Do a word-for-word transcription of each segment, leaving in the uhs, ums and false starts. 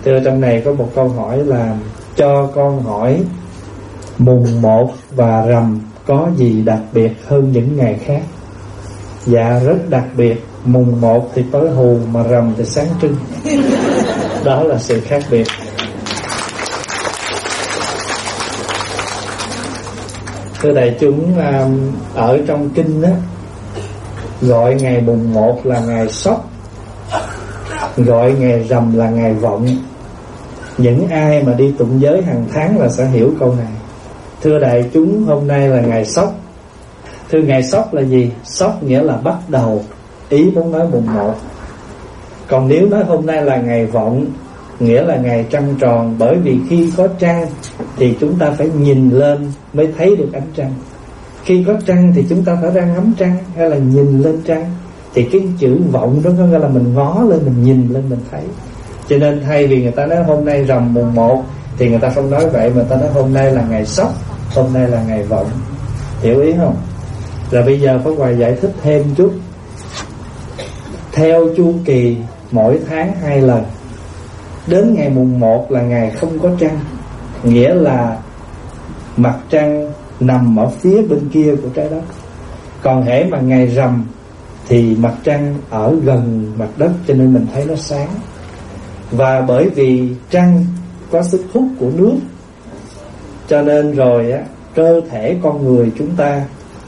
Thưa, trong này có một câu hỏi là cho con hỏi mùng một và rằm có gì đặc biệt hơn những ngày khác? Dạ rất đặc biệt. Mùng một thì tối hù, mà rằm thì sáng trưng. Đó là sự khác biệt. Thưa đại chúng, ở trong kinh á, gọi ngày mùng một là ngày sóc, gọi ngày rằm là ngày vọng. Những ai mà đi tụng giới hàng tháng là sẽ hiểu câu này. Thưa đại chúng, hôm nay là ngày sóc. Thưa, ngày sóc là gì? Sóc nghĩa là bắt đầu, ý muốn nói mùng một. Còn nếu nói hôm nay là ngày vọng, nghĩa là ngày trăng tròn. Bởi vì khi có trăng thì chúng ta phải nhìn lên mới thấy được ánh trăng. Khi có trăng thì chúng ta phải ra ngắm trăng hay là nhìn lên trăng. Thì cái chữ vọng đó có nghĩa là mình ngó lên, mình nhìn lên mình thấy. Cho nên thay vì người ta nói hôm nay rằm mùng một thì người ta không nói vậy, mà người ta nói hôm nay là ngày sóc, hôm nay là ngày vọng. Hiểu ý không? Rồi bây giờ Pháp Hòa giải thích thêm chút. Theo chu kỳ mỗi tháng hai lần, đến ngày mùng một là ngày không có trăng, nghĩa là mặt trăng nằm ở phía bên kia của trái đất. Còn hễ mà ngày rằm thì mặt trăng ở gần mặt đất, cho nên mình thấy nó sáng. Và bởi vì trăng có sức hút của nước, cho nên rồi á, cơ thể con người chúng ta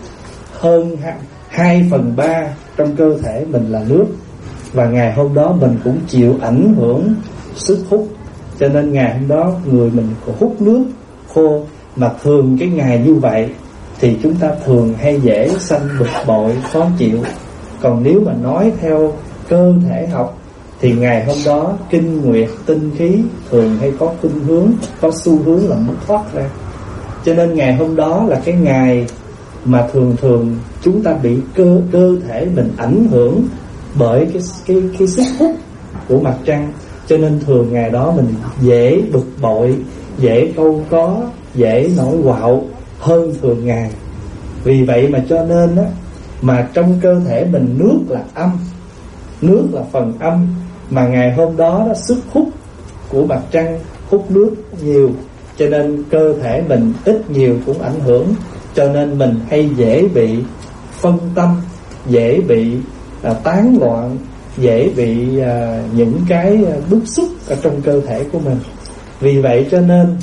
hơn hai phần ba trong cơ thể mình là nước. Và ngày hôm đó mình cũng chịu ảnh hưởng sức hút, cho nên ngày hôm đó người mình có hút nước khô. Mà thường cái ngày như vậy thì chúng ta thường hay dễ sanh bực bội, khó chịu. Còn nếu mà nói theo cơ thể học thì ngày hôm đó kinh nguyệt tinh khí thường hay có khuynh hướng, có xu hướng là muốn thoát ra. Cho nên ngày hôm đó là cái ngày mà thường thường chúng ta bị cơ cơ thể mình ảnh hưởng bởi cái cái cái sức hút của mặt trăng. Cho nên thường ngày đó mình dễ bực bội, dễ câu có, dễ nổi quạo hơn thường ngày. Vì vậy mà cho nên á, mà trong cơ thể mình nước là âm, nước là phần âm, mà ngày hôm đó, đó sức hút của mặt trăng hút nước nhiều, cho nên cơ thể mình ít nhiều cũng ảnh hưởng. Cho nên mình hay dễ bị phân tâm, dễ bị à, tán loạn, dễ bị à, những cái bức xúc ở trong cơ thể của mình. Vì vậy cho nên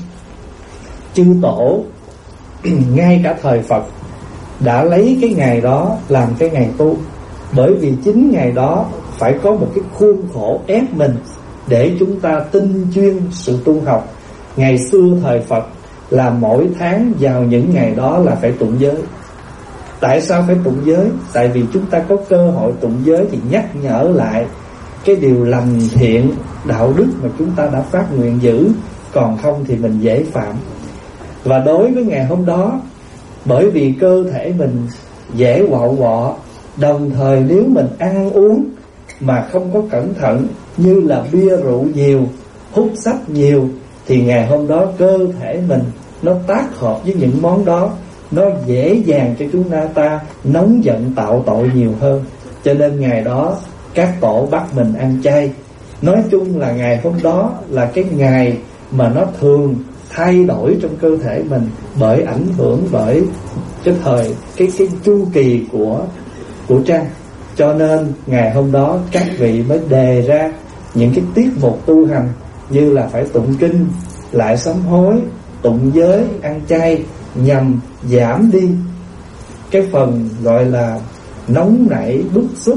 chư tổ ngay cả thời Phật đã lấy cái ngày đó làm cái ngày tu. Bởi vì chính ngày đó phải có một cái khuôn khổ ép mình để chúng ta tinh chuyên sự tu học. Ngày xưa thời Phật là mỗi tháng vào những ngày đó là phải tụng giới. Tại sao phải tụng giới? Tại vì chúng ta có cơ hội tụng giới thì nhắc nhở lại cái điều lành thiện, đạo đức mà chúng ta đã phát nguyện giữ. Còn không thì mình dễ phạm. Và đối với ngày hôm đó, bởi vì cơ thể mình dễ quạo quọ, đồng thời nếu mình ăn uống mà không có cẩn thận, như là bia rượu nhiều, hút sách nhiều, thì ngày hôm đó cơ thể mình nó tác hợp với những món đó, nó dễ dàng cho chúng ta nóng giận tạo tội nhiều hơn. Cho nên ngày đó các tổ bắt mình ăn chay. Nói chung là ngày hôm đó là cái ngày mà nó thường thay đổi trong cơ thể mình, bởi ảnh hưởng bởi cái thời cái cái chu kỳ của của trăng. Cho nên ngày hôm đó các vị mới đề ra những cái tiết mục tu hành, như là phải tụng kinh, lại sám hối, tụng giới, ăn chay, nhằm giảm đi cái phần gọi là nóng nảy bức xúc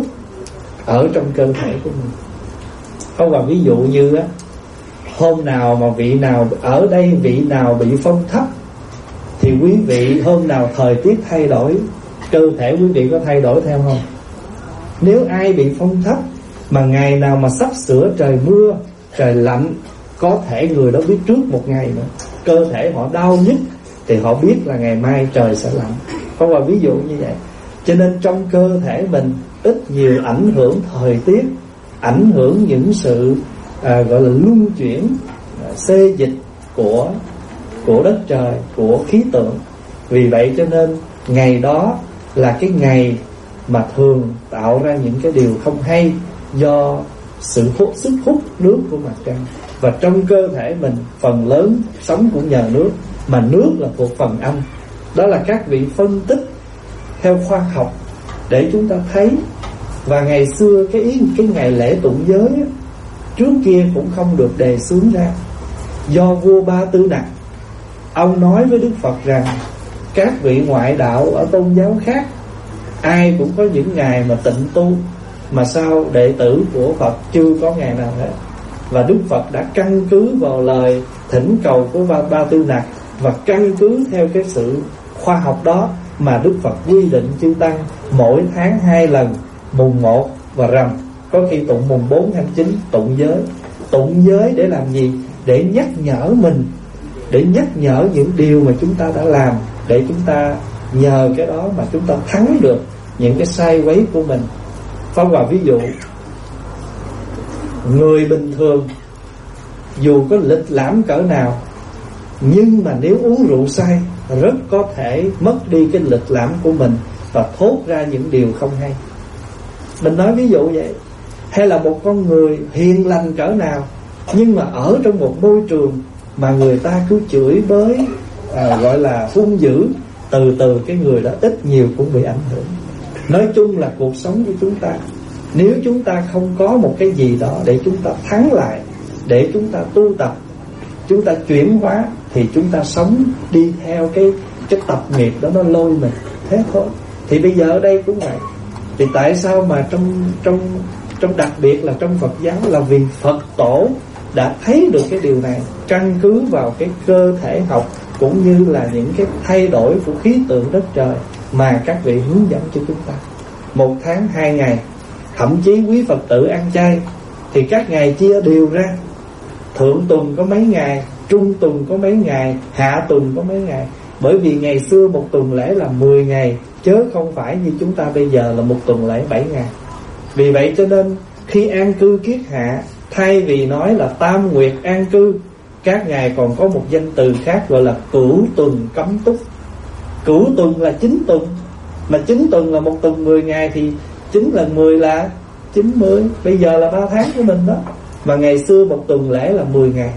ở trong cơ thể của mình. Không, và ví dụ như á, hôm nào mà vị nào ở đây, vị nào bị phong thấp, thì quý vị hôm nào thời tiết thay đổi, cơ thể quý vị có thay đổi theo không? Nếu ai bị phong thấp mà ngày nào mà sắp sửa trời mưa, trời lạnh, có thể người đó biết trước một ngày nữa, cơ thể họ đau nhức thì họ biết là ngày mai trời sẽ lạnh. Không, và ví dụ như vậy. Cho nên trong cơ thể mình ít nhiều ảnh hưởng thời tiết, ảnh hưởng những sự à, gọi là luân chuyển, à, xê dịch của của đất trời, của khí tượng. Vì vậy cho nên ngày đó là cái ngày mà thường tạo ra những cái điều không hay, do sự hút, sức hút nước của mặt trăng. Và trong cơ thể mình phần lớn sống cũng nhờ nước, mà nước là thuộc phần âm. Đó là các vị phân tích theo khoa học để chúng ta thấy. Và ngày xưa cái ý cái ngày lễ tụng giới á, trước kia cũng không được đề xướng ra. Do vua Ba Tư Nặc, ông nói với Đức Phật rằng các vị ngoại đạo ở tôn giáo khác ai cũng có những ngày mà tịnh tu, mà sao đệ tử của Phật chưa có ngày nào hết. Và Đức Phật đã căn cứ vào lời thỉnh cầu của Ba, Ba Tư Nặc, và căn cứ theo cái sự khoa học đó mà Đức Phật quy định chư tăng mỗi tháng hai lần, mùng một và rằm, có khi tụng mùng bốn tháng chín tụng giới. Tụng giới để làm gì? Để nhắc nhở mình, để nhắc nhở những điều mà chúng ta đã làm, để chúng ta nhờ cái đó mà chúng ta thắng được những cái sai quấy của mình. Pháp Hòa ví dụ, người bình thường dù có lịch lãm cỡ nào, nhưng mà nếu uống rượu say rất có thể mất đi cái lịch lãm của mình và thốt ra những điều không hay. Mình nói ví dụ vậy. Hay là một con người hiền lành cỡ nào, nhưng mà ở trong một môi trường mà người ta cứ chửi bới, à, gọi là hung dữ, từ từ cái người đó ít nhiều cũng bị ảnh hưởng. Nói chung là cuộc sống của chúng ta, nếu chúng ta không có một cái gì đó để chúng ta thắng lại, để chúng ta tu tập, chúng ta chuyển hóa, thì chúng ta sống đi theo cái cái tập nghiệp đó nó lôi mình. Thế thôi. Thì bây giờ ở đây cũng vậy. Thì tại sao mà trong trong trong đặc biệt là trong Phật giáo, là vì Phật tổ đã thấy được cái điều này, căn cứ vào cái cơ thể học cũng như là những cái thay đổi của khí tượng đất trời mà các vị hướng dẫn cho chúng ta. Một tháng hai ngày, thậm chí quý Phật tử ăn chay thì các ngày chia đều ra. Thượng tuần có mấy ngày, trung tuần có mấy ngày, hạ tuần có mấy ngày. Bởi vì ngày xưa một tuần lễ là mười ngày, chớ không phải như chúng ta bây giờ là một tuần lễ bảy ngày. Vì vậy cho nên khi an cư kiết hạ, thay vì nói là tam nguyệt an cư, các ngài còn có một danh từ khác gọi là cửu tuần cấm túc. Cửu tuần là chín tuần, mà chín tuần là một tuần mười ngày, thì chín lần mười là chín mươi. Bây giờ là ba tháng của mình đó. Mà ngày xưa một tuần lễ là mười ngày,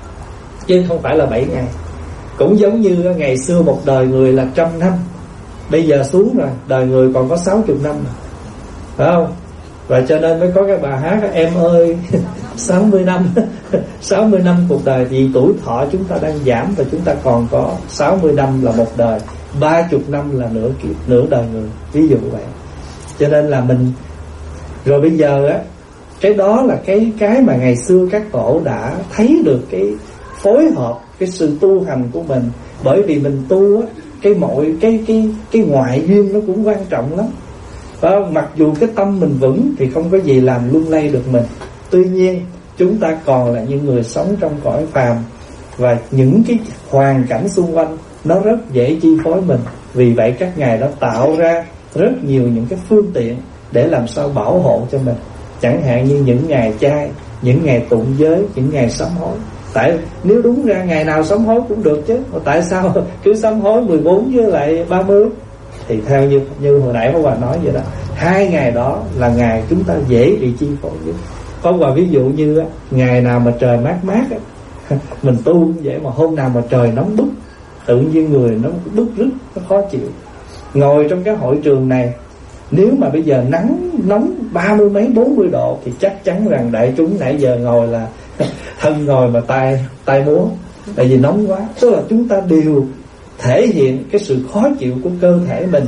chứ không phải là bảy ngày. Cũng giống như ngày xưa một đời người là trăm năm, bây giờ xuống rồi, đời người còn có sáu mươi năm mà, phải không? Và cho nên mới có cái bài hát em ơi sáu mươi năm sáu mươi năm cuộc đời. Vì tuổi thọ chúng ta đang giảm, và chúng ta còn có sáu mươi năm là một đời, ba mươi năm là nửa kiếp, nửa đời người, ví dụ vậy. Cho nên là mình, rồi bây giờ á, cái đó là cái cái mà ngày xưa các tổ đã thấy được cái phối hợp, cái sự tu hành của mình. Bởi vì mình tu á, cái mọi cái cái cái ngoại duyên nó cũng quan trọng lắm. Và mặc dù cái tâm mình vững thì không có gì làm lung lay được mình. Tuy nhiên chúng ta còn là những người sống trong cõi phàm, và những cái hoàn cảnh xung quanh nó rất dễ chi phối mình. Vì vậy các ngài đã tạo ra rất nhiều những cái phương tiện để làm sao bảo hộ cho mình. Chẳng hạn như những ngày chay, những ngày tụng giới, những ngày sám hối. Tại nếu đúng ra ngày nào sám hối cũng được chứ, tại sao cứ sám hối mười bốn với lại ba mươi? Thì theo như như hồi nãy Pháp Hòa nói vậy đó, hai ngày đó là ngày chúng ta dễ bị chi phối nhất. Pháp Hòa ví dụ như ngày nào mà trời mát mát mình tu cũng vậy, mà hôm nào mà trời nóng bức, tự nhiên người nó bức rứt, nó khó chịu. Ngồi trong cái hội trường này, nếu mà bây giờ nắng nóng ba mươi mấy bốn mươi độ thì chắc chắn rằng đại chúng nãy giờ ngồi là thân ngồi mà tay tay múa, tại vì nóng quá. Tức là chúng ta đều thể hiện cái sự khó chịu của cơ thể mình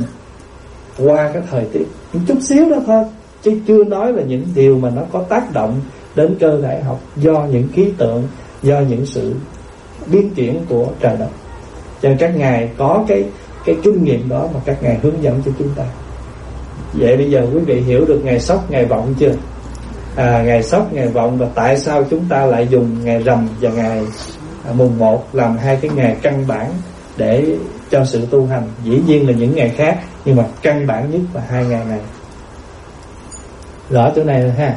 qua cái thời tiết một chút xíu đó thôi, chứ chưa nói là những điều mà nó có tác động đến cơ thể học do những khí tượng, do những sự biến chuyển của trời đất. Cho nên các ngài có cái cái kinh nghiệm đó mà các ngài hướng dẫn cho chúng ta. Vậy bây giờ quý vị hiểu được ngày Sóc, ngày Vọng chưa? À, ngày Sóc, ngày Vọng, và tại sao chúng ta lại dùng ngày Rằm và ngày à, mùng một làm hai cái ngày căn bản để cho sự tu hành. Dĩ nhiên là những ngày khác, nhưng mà căn bản nhất là hai ngày này. Rõ chỗ này rồi ha.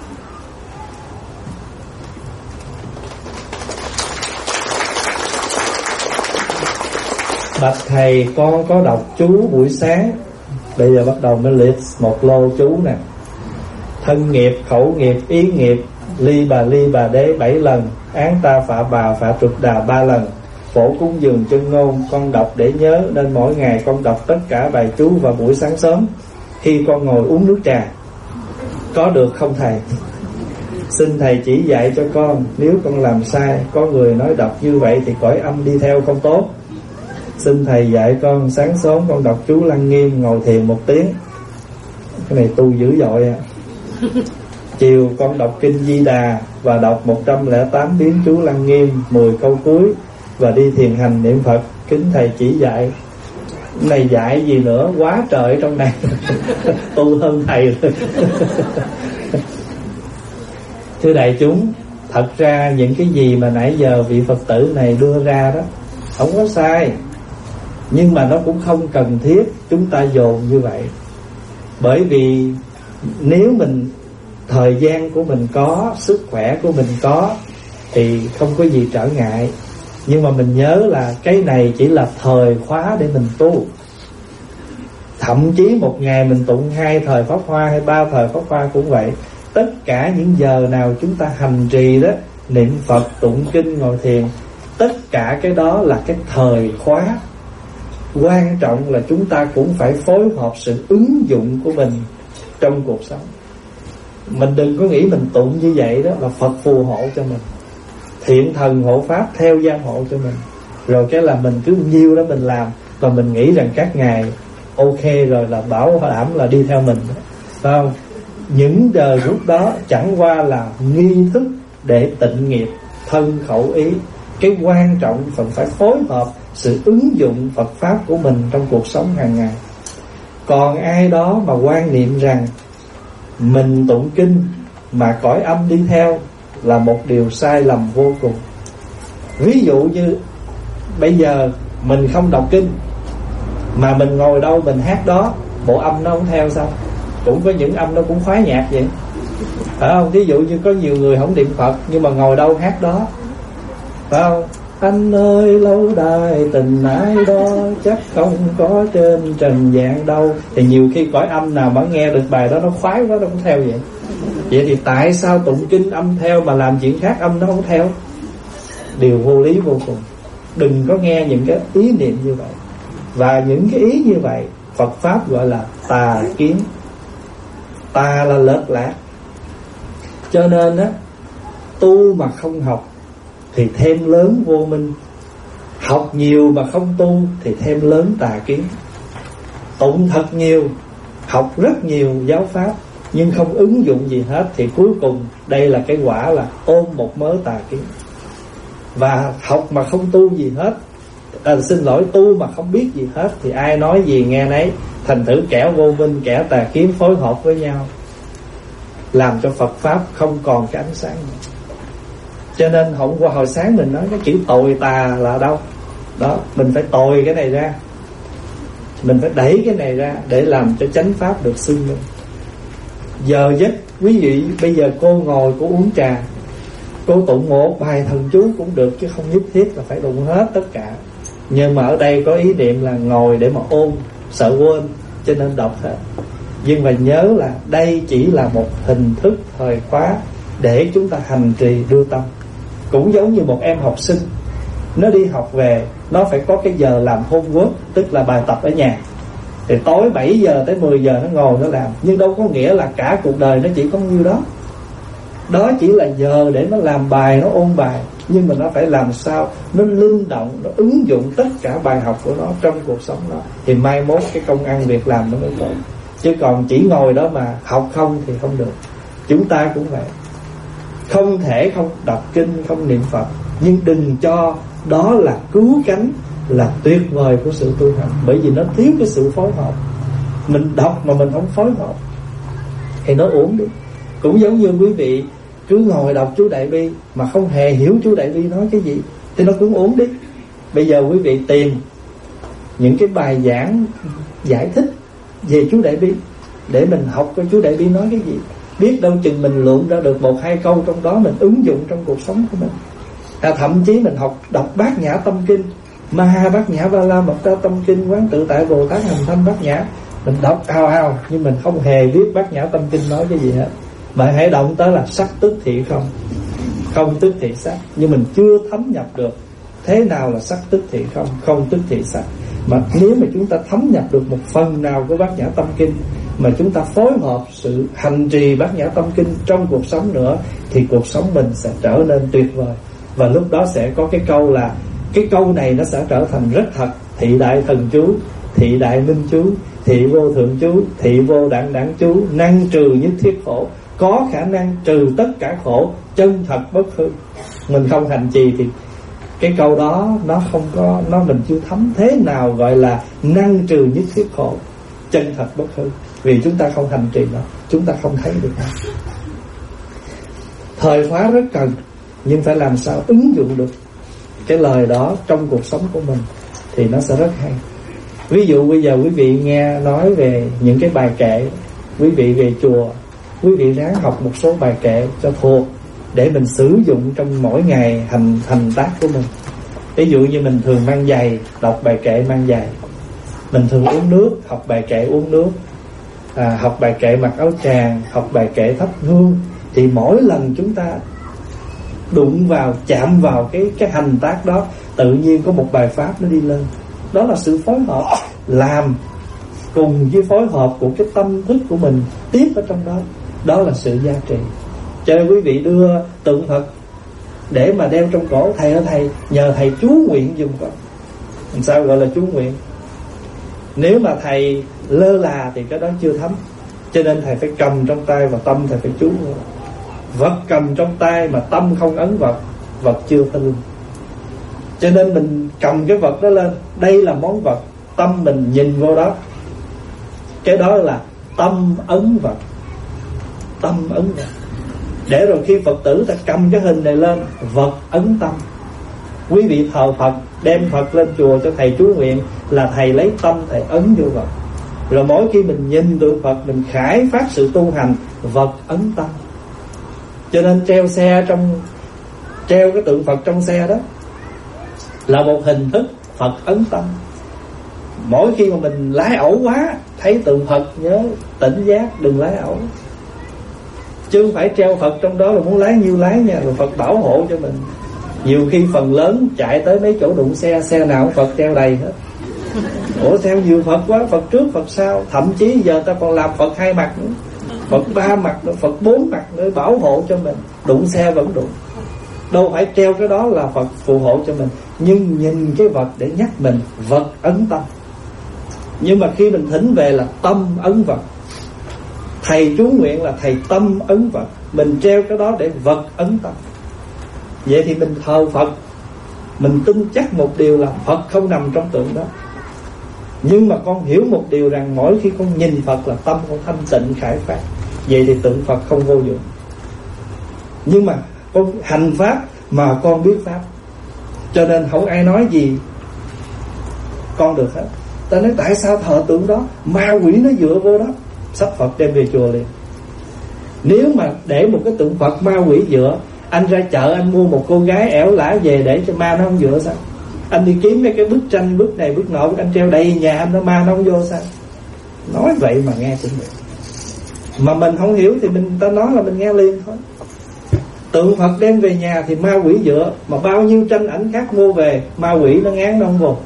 Bạch thầy, con có đọc chú buổi sáng, bây giờ bắt đầu mới liệt một lô chú nè. thân nghiệp, khẩu nghiệp, ý nghiệp, ly bà ly bà đế bảy lần, án ta phạ bà phạ trục đà ba lần, phổ cúng dường chân ngôn con đọc để nhớ, nên mỗi ngày con đọc tất cả bài chú vào buổi sáng sớm khi con ngồi uống nước trà. Có được không thầy? Xin thầy chỉ dạy cho con, nếu con làm sai, có người nói đọc như vậy thì cõi âm đi theo không tốt. Xin thầy dạy con, sáng sớm con đọc chú Lăng Nghiêm, ngồi thiền một tiếng. Cái này tu dữ dội à. Chiều con đọc kinh Di Đà và đọc một trăm lẻ tám biến chú Lăng Nghiêm, mười câu cuối, và đi thiền hành niệm Phật. Kính thầy chỉ dạy. Này dạy gì nữa, quá trời trong này. Tu hơn thầy rồi. Thưa đại chúng, thật ra những cái gì mà nãy giờ vị Phật tử này đưa ra đó không có sai, nhưng mà nó cũng không cần thiết chúng ta dồn như vậy. Bởi vì nếu mình thời gian của mình có, sức khỏe của mình có thì không có gì trở ngại. Nhưng mà mình nhớ là cái này chỉ là thời khóa để mình tu. Thậm chí một ngày mình tụng hai thời pháp hoa hay ba thời pháp hoa cũng vậy. Tất cả những giờ nào chúng ta hành trì đó, niệm Phật, tụng kinh, ngồi thiền, tất cả cái đó là cái thời khóa. Quan trọng là chúng ta cũng phải phối hợp sự ứng dụng của mình trong cuộc sống. Mình đừng có nghĩ mình tụng như vậy đó là Phật phù hộ cho mình, thiện thần hộ pháp theo gia hộ cho mình, rồi cái là mình cứ nhiêu đó mình làm, và mình nghĩ rằng các ngài ok rồi là bảo đảm là đi theo mình, phải không? Những giờ lúc đó chẳng qua là nghi thức để tịnh nghiệp thân khẩu ý. Cái quan trọng phần phải phối hợp sự ứng dụng Phật pháp của mình trong cuộc sống hàng ngày. Còn ai đó mà quan niệm rằng mình tụng kinh mà cõi âm đi theo là một điều sai lầm vô cùng. Ví dụ như bây giờ mình không đọc kinh mà mình ngồi đâu mình hát đó, bộ âm nó không theo sao? Cũng có những âm nó cũng khoái nhạc vậy, phải không? Ví dụ như có nhiều người không niệm Phật nhưng mà ngồi đâu hát đó, phải không? Anh ơi lâu đài tình ái đó chắc không có trên trần gian đâu. Thì nhiều khi cõi âm nào mà nghe được bài đó nó khoái quá nó cũng theo vậy. Vậy thì tại sao tụng kinh âm theo mà làm chuyện khác âm nó không theo? Điều vô lý vô cùng. Đừng có nghe những cái ý niệm như vậy. Và những cái ý như vậy Phật pháp gọi là tà kiến. Tà là lệch lạc. Cho nên á, tu mà không học thì thêm lớn vô minh, học nhiều mà không tu thì thêm lớn tà kiến. Tụng thật nhiều, học rất nhiều giáo pháp nhưng không ứng dụng gì hết thì cuối cùng đây là cái quả là ôm một mớ tà kiến. Và học mà không tu gì hết, à, xin lỗi tu mà không biết gì hết thì ai nói gì nghe nấy. Thành thử kẻ vô minh, kẻ tà kiến phối hợp với nhau, làm cho Phật pháp không còn cái ánh sáng nữa. Cho nên hôm qua hồi sáng mình nói cái chữ tồi tà là đâu đó, mình phải tồi cái này ra, mình phải đẩy cái này ra để làm cho chánh pháp được xưng lên. Giờ giấc quý vị bây giờ cô ngồi cô uống trà, cô tụng một bài thần chú cũng được, chứ không nhất thiết là phải tụng hết tất cả. Nhưng mà ở đây có ý niệm là ngồi để mà ôn, sợ quên cho nên đọc hết. Nhưng mà nhớ là đây chỉ là một hình thức thời khóa để chúng ta hành trì đưa tâm. Cũng giống như một em học sinh, nó đi học về, nó phải có cái giờ làm homework, tức là bài tập ở nhà. Thì tối bảy giờ tới mười giờ nó ngồi nó làm. Nhưng đâu có nghĩa là cả cuộc đời nó chỉ có nhiêu đó. Đó chỉ là giờ để nó làm bài, nó ôn bài. Nhưng mà nó phải làm sao nó linh động, nó ứng dụng tất cả bài học của nó trong cuộc sống đó, thì mai mốt cái công ăn việc làm nó mới tốt. Chứ còn chỉ ngồi đó mà học không thì không được. Chúng ta cũng vậy, không thể không đọc kinh, không niệm Phật, nhưng đừng cho đó là cứu cánh, là tuyệt vời của sự tu hành. Bởi vì nó thiếu cái sự phối hợp. Mình đọc mà mình không phối hợp thì nó uổng đi. Cũng giống như quý vị cứ ngồi đọc chú Đại Bi mà không hề hiểu chú Đại Bi nói cái gì thì nó cũng uổng đi. Bây giờ quý vị tìm những cái bài giảng giải thích về chú Đại Bi để mình học coi chú Đại Bi nói cái gì. Biết đâu chừng mình lượm ra được một hai câu trong đó mình ứng dụng trong cuộc sống của mình. À, thậm chí mình học đọc Bát Nhã Tâm Kinh, Ma Bát Nhã Ba La Mật Đa Tâm Kinh, Quán Tự Tại Bồ Tát Hành Thanh Bát Nhã, mình đọc ào ào nhưng mình không hề biết Bát Nhã Tâm Kinh nói cái gì hết. Mà hãy động tới là sắc tức thị không, không tức thị sắc. Nhưng mình chưa thấm nhập được thế nào là sắc tức thị không, không tức thị sắc. Mà nếu mà chúng ta thấm nhập được một phần nào của Bát Nhã Tâm Kinh, mà chúng ta phối hợp sự hành trì Bát Nhã Tâm Kinh trong cuộc sống nữa, thì cuộc sống mình sẽ trở nên tuyệt vời. Và lúc đó sẽ có cái câu là, cái câu này nó sẽ trở thành rất thật. Thị đại thần chú, thị đại minh chú, thị vô thượng chú, thị vô đẳng đẳng chú, năng trừ nhất thiết khổ, có khả năng trừ tất cả khổ, chân thật bất hư. Mình không hành trì thì cái câu đó nó không có, nó mình chưa thấm thế nào gọi là năng trừ nhất thiết khổ, chân thật bất hư. Vì chúng ta không hành trì nó, chúng ta không thấy được nó. Thời khóa rất cần, nhưng phải làm sao ứng dụng được cái lời đó trong cuộc sống của mình thì nó sẽ rất hay. Ví dụ bây giờ quý vị nghe nói về những cái bài kệ, quý vị về chùa, quý vị ráng học một số bài kệ cho thuộc, để mình sử dụng trong mỗi ngày hành hành tác của mình. Ví dụ như mình thường mang giày, đọc bài kệ mang giày. Mình thường uống nước, học bài kệ uống nước. à, Học bài kệ mặc áo tràng, học bài kệ thắp hương. Thì mỗi lần chúng ta đụng vào, chạm vào cái, cái hành tác đó, tự nhiên có một bài pháp nó đi lên. Đó là sự phối hợp, làm cùng với phối hợp của cái tâm thức của mình tiếp ở trong đó. Đó là sự gia trì. Cho nên quý vị đưa tượng Phật để mà đeo trong cổ, thầy ơi thầy, nhờ thầy chú nguyện dùng con. Sao gọi là chú nguyện? Nếu mà thầy lơ là thì cái đó chưa thấm. Cho nên thầy phải cầm trong tay và tâm thầy phải chú. Vật cầm trong tay mà tâm không ấn vật, vật chưa tin. Cho nên mình cầm cái vật đó lên, đây là món vật, tâm mình nhìn vô đó, cái đó là tâm ấn vật. Tâm ấn vật. Để rồi khi Phật tử ta cầm cái hình này lên, vật ấn tâm. Quý vị thờ Phật, đem Phật lên chùa cho thầy chú nguyện, là thầy lấy tâm thầy ấn vô vật. Rồi mỗi khi mình nhìn tượng Phật, mình khải phát sự tu hành, vật ấn tâm. Cho nên treo xe trong, treo cái tượng Phật trong xe đó là một hình thức Phật ấn tâm. Mỗi khi mà mình lái ẩu quá, thấy tượng Phật nhớ tỉnh giác, đừng lái ẩu. Chứ không phải treo Phật trong đó là muốn lái nhiêu lái nha, rồi Phật bảo hộ cho mình. Nhiều khi phần lớn chạy tới mấy chỗ đụng xe, xe nào cũng Phật treo đầy hết. Ủa theo nhiều Phật quá, Phật trước Phật sau. Thậm chí giờ ta còn làm Phật hai mặt nữa, Phật ba mặt nữa, Phật bốn mặt nữa, bảo hộ cho mình. Đụng xe vẫn đụng. Đâu phải treo cái đó là Phật phù hộ cho mình, nhưng nhìn cái vật để nhắc mình, vật ấn tâm. Nhưng mà khi mình thỉnh về là tâm ấn vật. Thầy chú nguyện là thầy tâm ấn vật. Mình treo cái đó để vật ấn tâm. Vậy thì mình thờ Phật, mình tin chắc một điều là Phật không nằm trong tượng đó. Nhưng mà con hiểu một điều rằng mỗi khi con nhìn Phật là tâm con thanh tịnh khải phát. Vậy thì tượng Phật không vô dụng. Nhưng mà con hành pháp mà con biết pháp, cho nên không ai nói gì con được hết. Ta nói tại sao thờ tượng đó, ma quỷ nó dựa vô đó, sắp Phật đem về chùa liền. Nếu mà để một cái tượng Phật ma quỷ dựa, anh ra chợ anh mua một cô gái ẻo lả về để cho ma nó không dựa sao? Anh đi kiếm mấy cái bức tranh, bức này bức nọ, anh treo đầy nhà anh, nó ma nó không vô sao? Nói vậy mà nghe cũng được. Mà mình không hiểu thì mình ta nói là mình nghe liền thôi. Tượng Phật đem về nhà thì ma quỷ dựa, mà bao nhiêu tranh ảnh khác mua về, ma quỷ nó ngán nó không vô.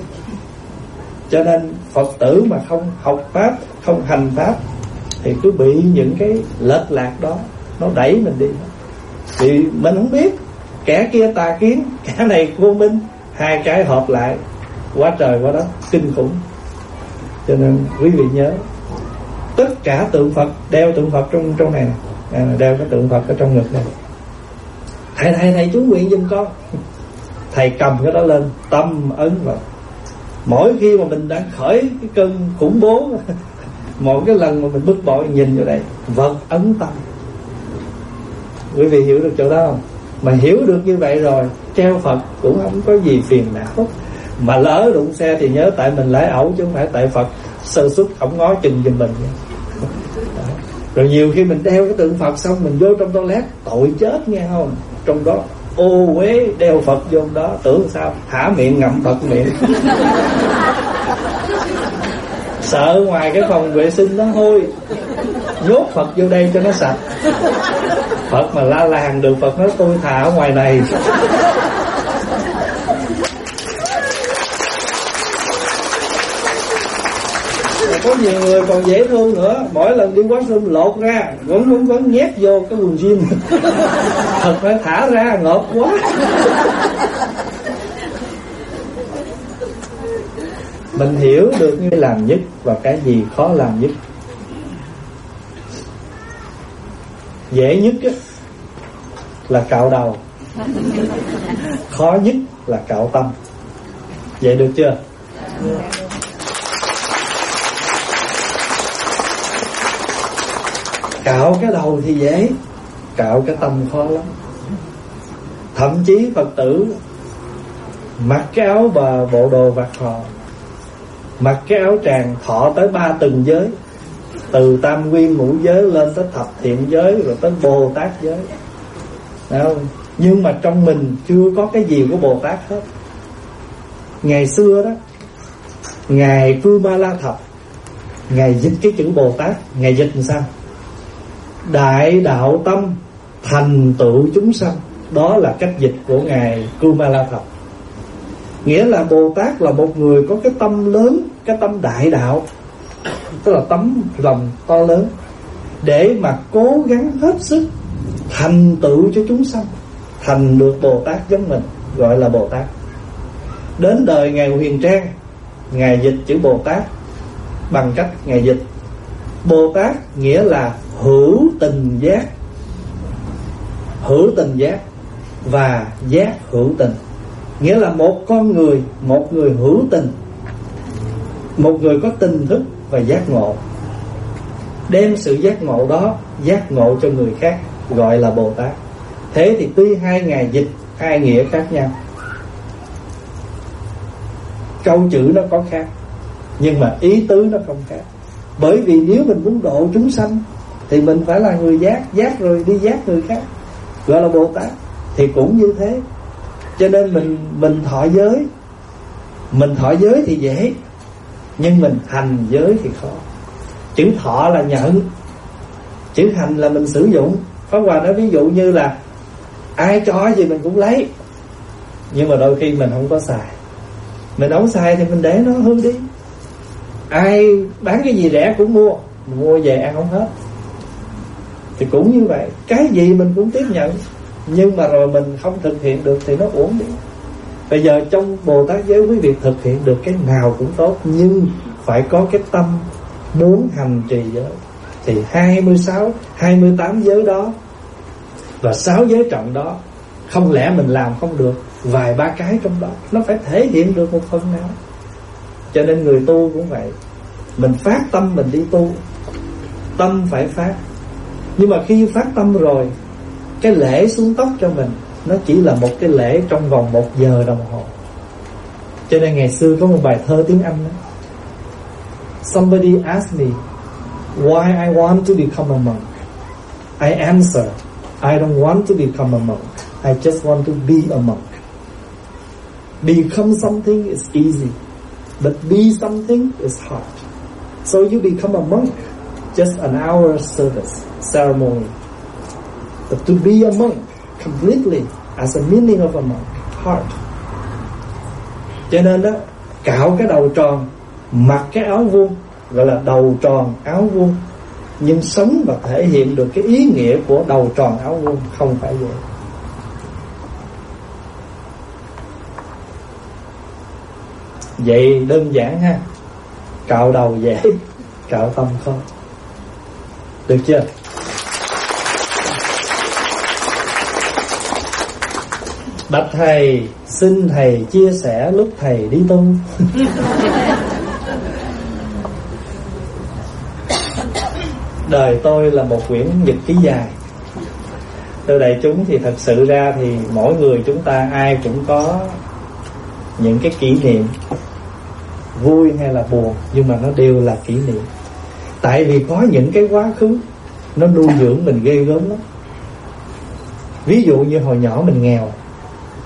Cho nên Phật tử mà không học pháp, không hành pháp thì cứ bị những cái lệch lạc đó nó đẩy mình đi. Thì mình không biết, kẻ kia tà kiến, kẻ này vô minh, hai cái hợp lại quá trời quá đất, kinh khủng. Cho nên quý vị nhớ, tất cả tượng Phật, đeo tượng Phật trong trong này, à, đeo cái tượng Phật ở trong ngực này. Thầy thầy thầy chú nguyện giùm con. Thầy cầm cái đó lên, tâm ấn vào. Mỗi khi mà mình đang khởi cái cơn khủng bố, một cái lần mà mình bức bội, nhìn vô đây, vật ấn tâm. Quý vị hiểu được chỗ đó không? Mà hiểu được như vậy rồi, treo Phật cũng không có gì phiền não. Mà lỡ đụng xe thì nhớ tại mình lái ẩu, chứ không phải tại Phật sơ suất không ngó chừng giùm mình. Rồi nhiều khi mình đeo cái tượng Phật xong mình vô trong toilet, tội chết nghe không? Trong đó ô uế đeo Phật vô đó, tưởng sao hả miệng ngậm Phật miệng. Sợ ngoài cái phòng vệ sinh nó hôi, nhốt Phật vô đây cho nó sạch. Phật mà la làng được, Phật nói tôi thà ở ngoài này. Có nhiều người còn dễ thương nữa, mỗi lần đi washroom lột ra vẫn vẫn vẫn nhét vô cái quần jean. Thật phải thả ra ngợp quá. Mình hiểu được như làm nhất và cái gì khó làm nhất. Dễ nhất á, là cạo đầu, khó nhất là cạo tâm. Vậy được chưa? Cạo cái đầu thì dễ, cạo cái tâm khó lắm. Thậm chí Phật tử mặc cái áo và bộ đồ vạt họ, mặc cái áo tràng thọ tới ba từng giới, từ tam nguyên ngũ giới lên tới thập thiện giới, rồi tới Bồ Tát giới. Đấy không? Nhưng mà trong mình chưa có cái gì của Bồ Tát hết. Ngày xưa đó, Ngài Cư Ma La Thập, Ngài dịch cái chữ Bồ Tát. Ngài dịch làm sao? Đại đạo tâm thành tựu chúng sanh. Đó là cách dịch của Ngài Cư Ma La Thập. Nghĩa là Bồ Tát là một người có cái tâm lớn, cái tâm đại đạo, tức là tấm lòng to lớn, để mà cố gắng hết sức thành tựu cho chúng sanh, thành được Bồ Tát giống mình, gọi là Bồ Tát. Đến đời Ngài Huyền Trang, Ngài dịch chữ Bồ Tát bằng cách Ngài dịch Bồ Tát nghĩa là hữu tình giác. Hữu tình giác và giác hữu tình, nghĩa là một con người, một người hữu tình, một người có tình thức và giác ngộ, đem sự giác ngộ đó giác ngộ cho người khác, gọi là Bồ Tát. Thế thì tuy hai Ngài dịch hai nghĩa khác nhau, câu chữ nó có khác, nhưng mà ý tứ nó không khác. Bởi vì nếu mình muốn độ chúng sanh thì mình phải là người giác, giác rồi đi giác người khác, gọi là Bồ Tát. Thì cũng như thế. Cho nên mình mình thọ giới, mình thọ giới thì dễ, nhưng mình hành giới thì khó. Chữ thọ là nhận, chữ hành là mình sử dụng. Pháp Hòa nói ví dụ như là ai cho gì mình cũng lấy, nhưng mà đôi khi mình không có xài. Mình không xài thì mình để nó hư đi. Ai bán cái gì rẻ cũng mua, mình mua về ăn không hết. Thì cũng như vậy, cái gì mình cũng tiếp nhận, nhưng mà rồi mình không thực hiện được thì nó uổng đi. Bây giờ trong Bồ Tát giới, quý vị thực hiện được cái nào cũng tốt, nhưng phải có cái tâm muốn hành trì giới. Thì hai mươi sáu, hai mươi tám giới đó và sáu giới trọng đó, không lẽ mình làm không được vài ba cái trong đó, nó phải thể hiện được một phần nào. Cho nên người tu cũng vậy, mình phát tâm mình đi tu, tâm phải phát. Nhưng mà khi phát tâm rồi, cái lễ xuống tóc cho mình nó chỉ là một cái lễ trong vòng một giờ đồng hồ. Cho nên ngày xưa có một bài thơ tiếng Anh đó. Somebody asked me why I want to become a monk. I answer, I don't want to become a monk, I just want to be a monk. Become something is easy, but be something is hard. So you become a monk, just an hour service, ceremony. But to be a monk completely, as a meaning of a monk, hard. Cho nên đó, cạo cái đầu tròn, mặc cái áo vuông, gọi là đầu tròn áo vuông, nhưng sống và thể hiện được cái ý nghĩa của đầu tròn áo vuông không phải vậy. Vậy đơn giản ha. Cạo đầu dễ, cạo tâm khó. Được chưa? Bạch thầy, xin thầy chia sẻ lúc thầy đi tu. Đời tôi là một quyển nhật ký dài. Thưa đại chúng, thì thật sự ra thì mỗi người chúng ta ai cũng có những cái kỷ niệm vui hay là buồn, nhưng mà nó đều là kỷ niệm. Tại vì có những cái quá khứ nó nuôi dưỡng mình ghê gớm lắm. Ví dụ như hồi nhỏ mình nghèo,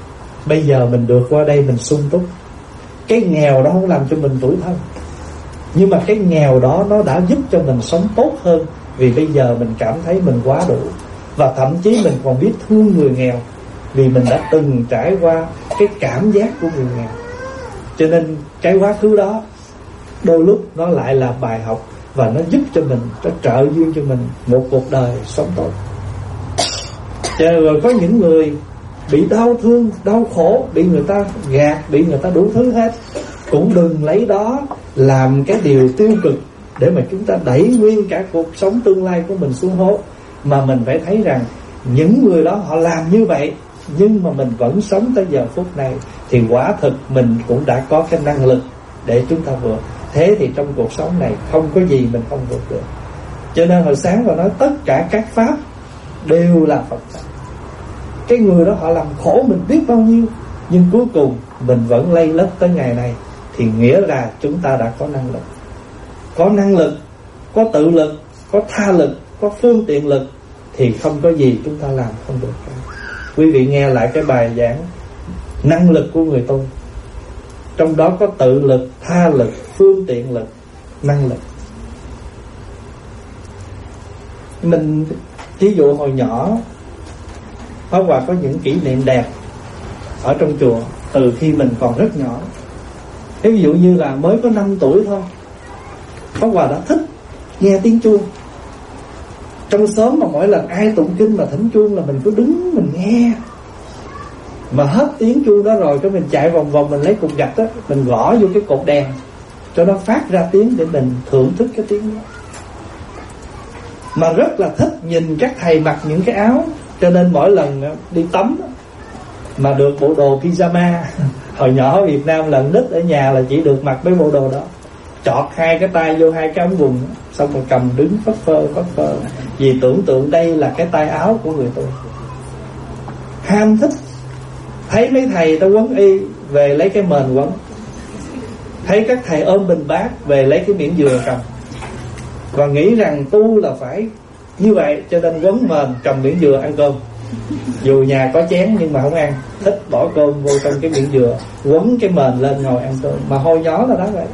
bây giờ mình được qua đây mình sung túc. Cái nghèo đó không làm cho mình tủi thân. Nhưng mà cái nghèo đó nó đã giúp cho mình sống tốt hơn, vì bây giờ mình cảm thấy mình quá đủ. Và thậm chí mình còn biết thương người nghèo, vì mình đã từng trải qua cái cảm giác của người nghèo. Cho nên cái quá khứ đó đôi lúc nó lại là bài học, và nó giúp cho mình, nó trợ duyên cho mình một cuộc đời sống tốt. Cho nên rồi có những người bị đau thương, đau khổ, bị người ta gạt, bị người ta đủ thứ hết, cũng đừng lấy đó làm cái điều tiêu cực để mà chúng ta đẩy nguyên cả cuộc sống tương lai của mình xuống hố. Mà mình phải thấy rằng những người đó họ làm như vậy, nhưng mà mình vẫn sống tới giờ phút này, thì quả thực mình cũng đã có cái năng lực để chúng ta vượt. Thế thì trong cuộc sống này không có gì mình không vượt được. Cho nên hồi sáng tôi nói tất cả các pháp đều là Phật pháp. Cái người đó họ làm khổ mình biết bao nhiêu, nhưng cuối cùng mình vẫn lây lất tới ngày này, thì nghĩa là chúng ta đã có năng lực. Có năng lực, có tự lực, có tha lực, có phương tiện lực, thì không có gì chúng ta làm không được cả. Quý vị nghe lại cái bài giảng năng lực của người tu, trong đó có tự lực, tha lực, phương tiện lực, năng lực. Mình ví dụ hồi nhỏ Pháp Hòa có những kỷ niệm đẹp ở trong chùa từ khi mình còn rất nhỏ. Ví dụ như là mới có năm tuổi thôi, Pháp Hòa đã thích nghe tiếng chuông. Trong xóm mà mỗi lần ai tụng kinh mà thỉnh chuông là mình cứ đứng mình nghe. Mà hết tiếng chuông đó rồi, cái mình chạy vòng vòng, mình lấy cục gạch đó, mình gõ vô cái cột đèn cho nó phát ra tiếng để mình thưởng thức cái tiếng đó. Mà rất là thích nhìn các thầy mặc những cái áo, cho nên mỗi lần đi tắm mà được bộ đồ pyjama. Hồi nhỏ ở Việt Nam là nít ở nhà là chỉ được mặc mấy bộ đồ đó, chọt hai cái tay vô hai cái ống quần, xong rồi cầm đứng phất phơ phất phơ, vì tưởng tượng đây là cái tay áo của người tôi. Ham thích. Thấy mấy thầy ta quấn y, về lấy cái mền quấn. Thấy các thầy ôm bình bát, về lấy cái miệng dừa cầm. Và nghĩ rằng tu là phải như vậy, cho nên quấn mền cầm miệng dừa ăn cơm. Dù nhà có chén nhưng mà không ăn, thích bỏ cơm vô trong cái miệng dừa, quấn cái mền lên ngồi ăn cơm. Mà hồi nhỏ là đó vậy.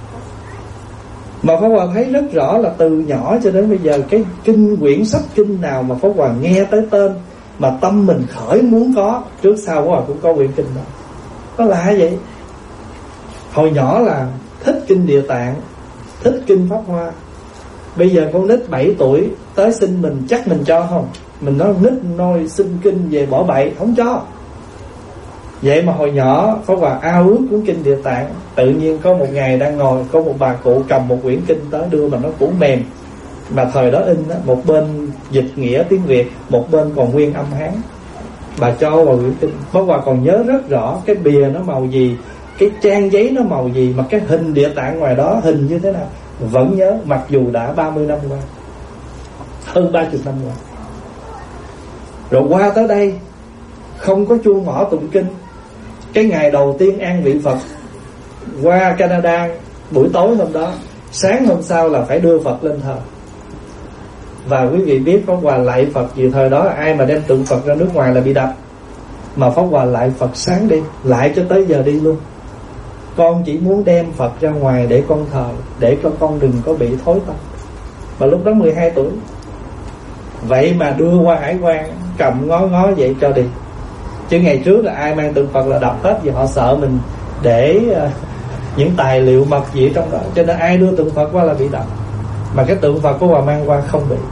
Mà Pháp Hòa thấy rất rõ là từ nhỏ cho đến bây giờ, cái kinh quyển sách kinh nào mà Pháp Hòa nghe tới tên mà tâm mình khởi muốn có, trước sau Pháp Hòa cũng có quyển kinh đó. Nó lạ vậy. Hồi nhỏ là thích kinh Địa Tạng, thích kinh Pháp Hoa. Bây giờ con nít bảy tuổi tới xin mình, chắc mình cho không? Mình nói nít nôi xin kinh về bỏ bậy, không cho. Vậy mà hồi nhỏ Pháp Hòa ao ước cuốn kinh Địa Tạng. Tự nhiên có một ngày đang ngồi, có một bà cụ cầm một quyển kinh tới đưa, mà nó cũ mềm. Mà thời đó in đó, một bên dịch nghĩa tiếng Việt, một bên còn nguyên âm Hán. Bà cho vào quyển kinh. Pháp Hòa còn nhớ rất rõ cái bìa nó màu gì, cái trang giấy nó màu gì, mà cái hình Địa Tạng ngoài đó hình như thế nào vẫn nhớ, mặc dù đã ba mươi năm qua, hơn ba mươi năm qua. Rồi qua tới đây không có chuông mỏ tụng kinh. Cái ngày đầu tiên an vị Phật qua Canada, buổi tối hôm đó, sáng hôm sau là phải đưa Phật lên thờ. Và quý vị biết Pháp Hòa lạy Phật vì thời đó ai mà đem tượng Phật ra nước ngoài là bị đập. Mà Pháp Hòa lạy Phật sáng đêm, lại cho tới giờ đi luôn. Con chỉ muốn đem Phật ra ngoài để con thờ, để cho con đừng có bị thối tâm. Mà lúc đó mười hai tuổi. Vậy mà đưa qua hải quan, cầm ngó ngó vậy cho đi. Chứ ngày trước là ai mang tượng Phật là đập hết, vì họ sợ mình để uh, những tài liệu mật gì ở trong đó. Cho nên ai đưa tượng Phật qua là bị đập. Mà cái tượng Phật của Hòa mang qua không bị.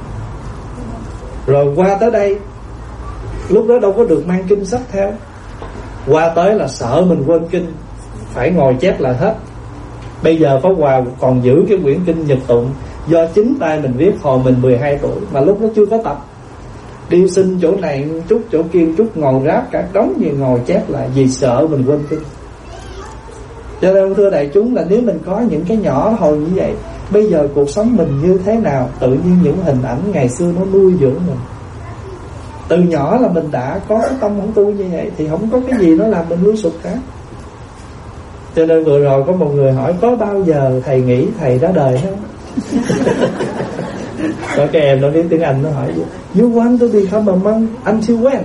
Rồi qua tới đây, lúc đó đâu có được mang kinh sách theo. Qua tới là sợ mình quên kinh, phải ngồi chép lại hết. Bây giờ Pháp Hòa còn giữ cái quyển kinh Nhật Tụng, do chính tay mình viết hồi mình mười hai tuổi, mà lúc đó chưa có tập. Đi xin chỗ này chút, chỗ kia chút, ngồi ráp cả đống gì ngồi chép lại, vì sợ mình quên kinh. Cho nên thưa đại chúng là nếu mình có những cái nhỏ hồi như vậy, bây giờ cuộc sống mình như thế nào, tự nhiên những hình ảnh ngày xưa nó nuôi dưỡng mình. Từ nhỏ là mình đã có cái tâm hưởng tu như vậy, thì không có cái gì nó làm mình lui sụp cả. Cho nên vừa rồi có một người hỏi có bao giờ thầy nghĩ thầy ra đời không? Có cái em nó biết tiếng Anh nó hỏi You want to become a monk until when?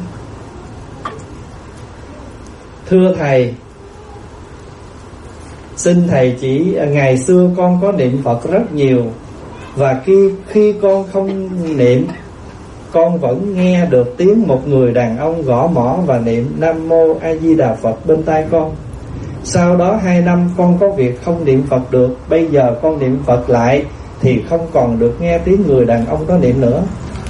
Thưa thầy, Xin thầy chỉ, ngày xưa con có niệm Phật rất nhiều, và khi khi con không niệm, con vẫn nghe được tiếng một người đàn ông gõ mõ và niệm Nam Mô A Di Đà Phật bên tai con. Sau đó hai năm con có việc không niệm Phật được. Bây giờ con niệm Phật lại thì không còn được nghe tiếng người đàn ông đó niệm nữa.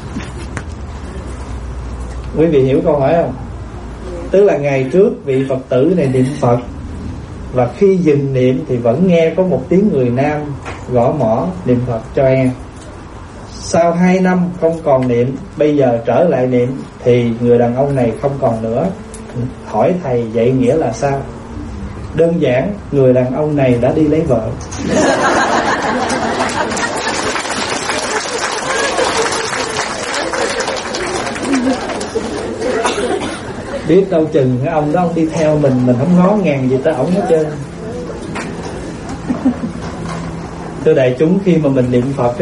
Quý vị hiểu câu hỏi không? Tức là ngày trước vị Phật tử này niệm Phật, và khi dừng niệm thì vẫn nghe có một tiếng người nam gõ mõ niệm Phật cho em. Sau hai năm không còn niệm, bây giờ trở lại niệm thì người đàn ông này không còn nữa. Hỏi thầy vậy nghĩa là sao? Đơn giản, người đàn ông này đã đi lấy vợ. Biết đâu chừng cái ông đó ông đi theo mình, mình không ngó ngàng gì tới ổng hết trơn. Thưa đại chúng, khi mà mình niệm Phật á,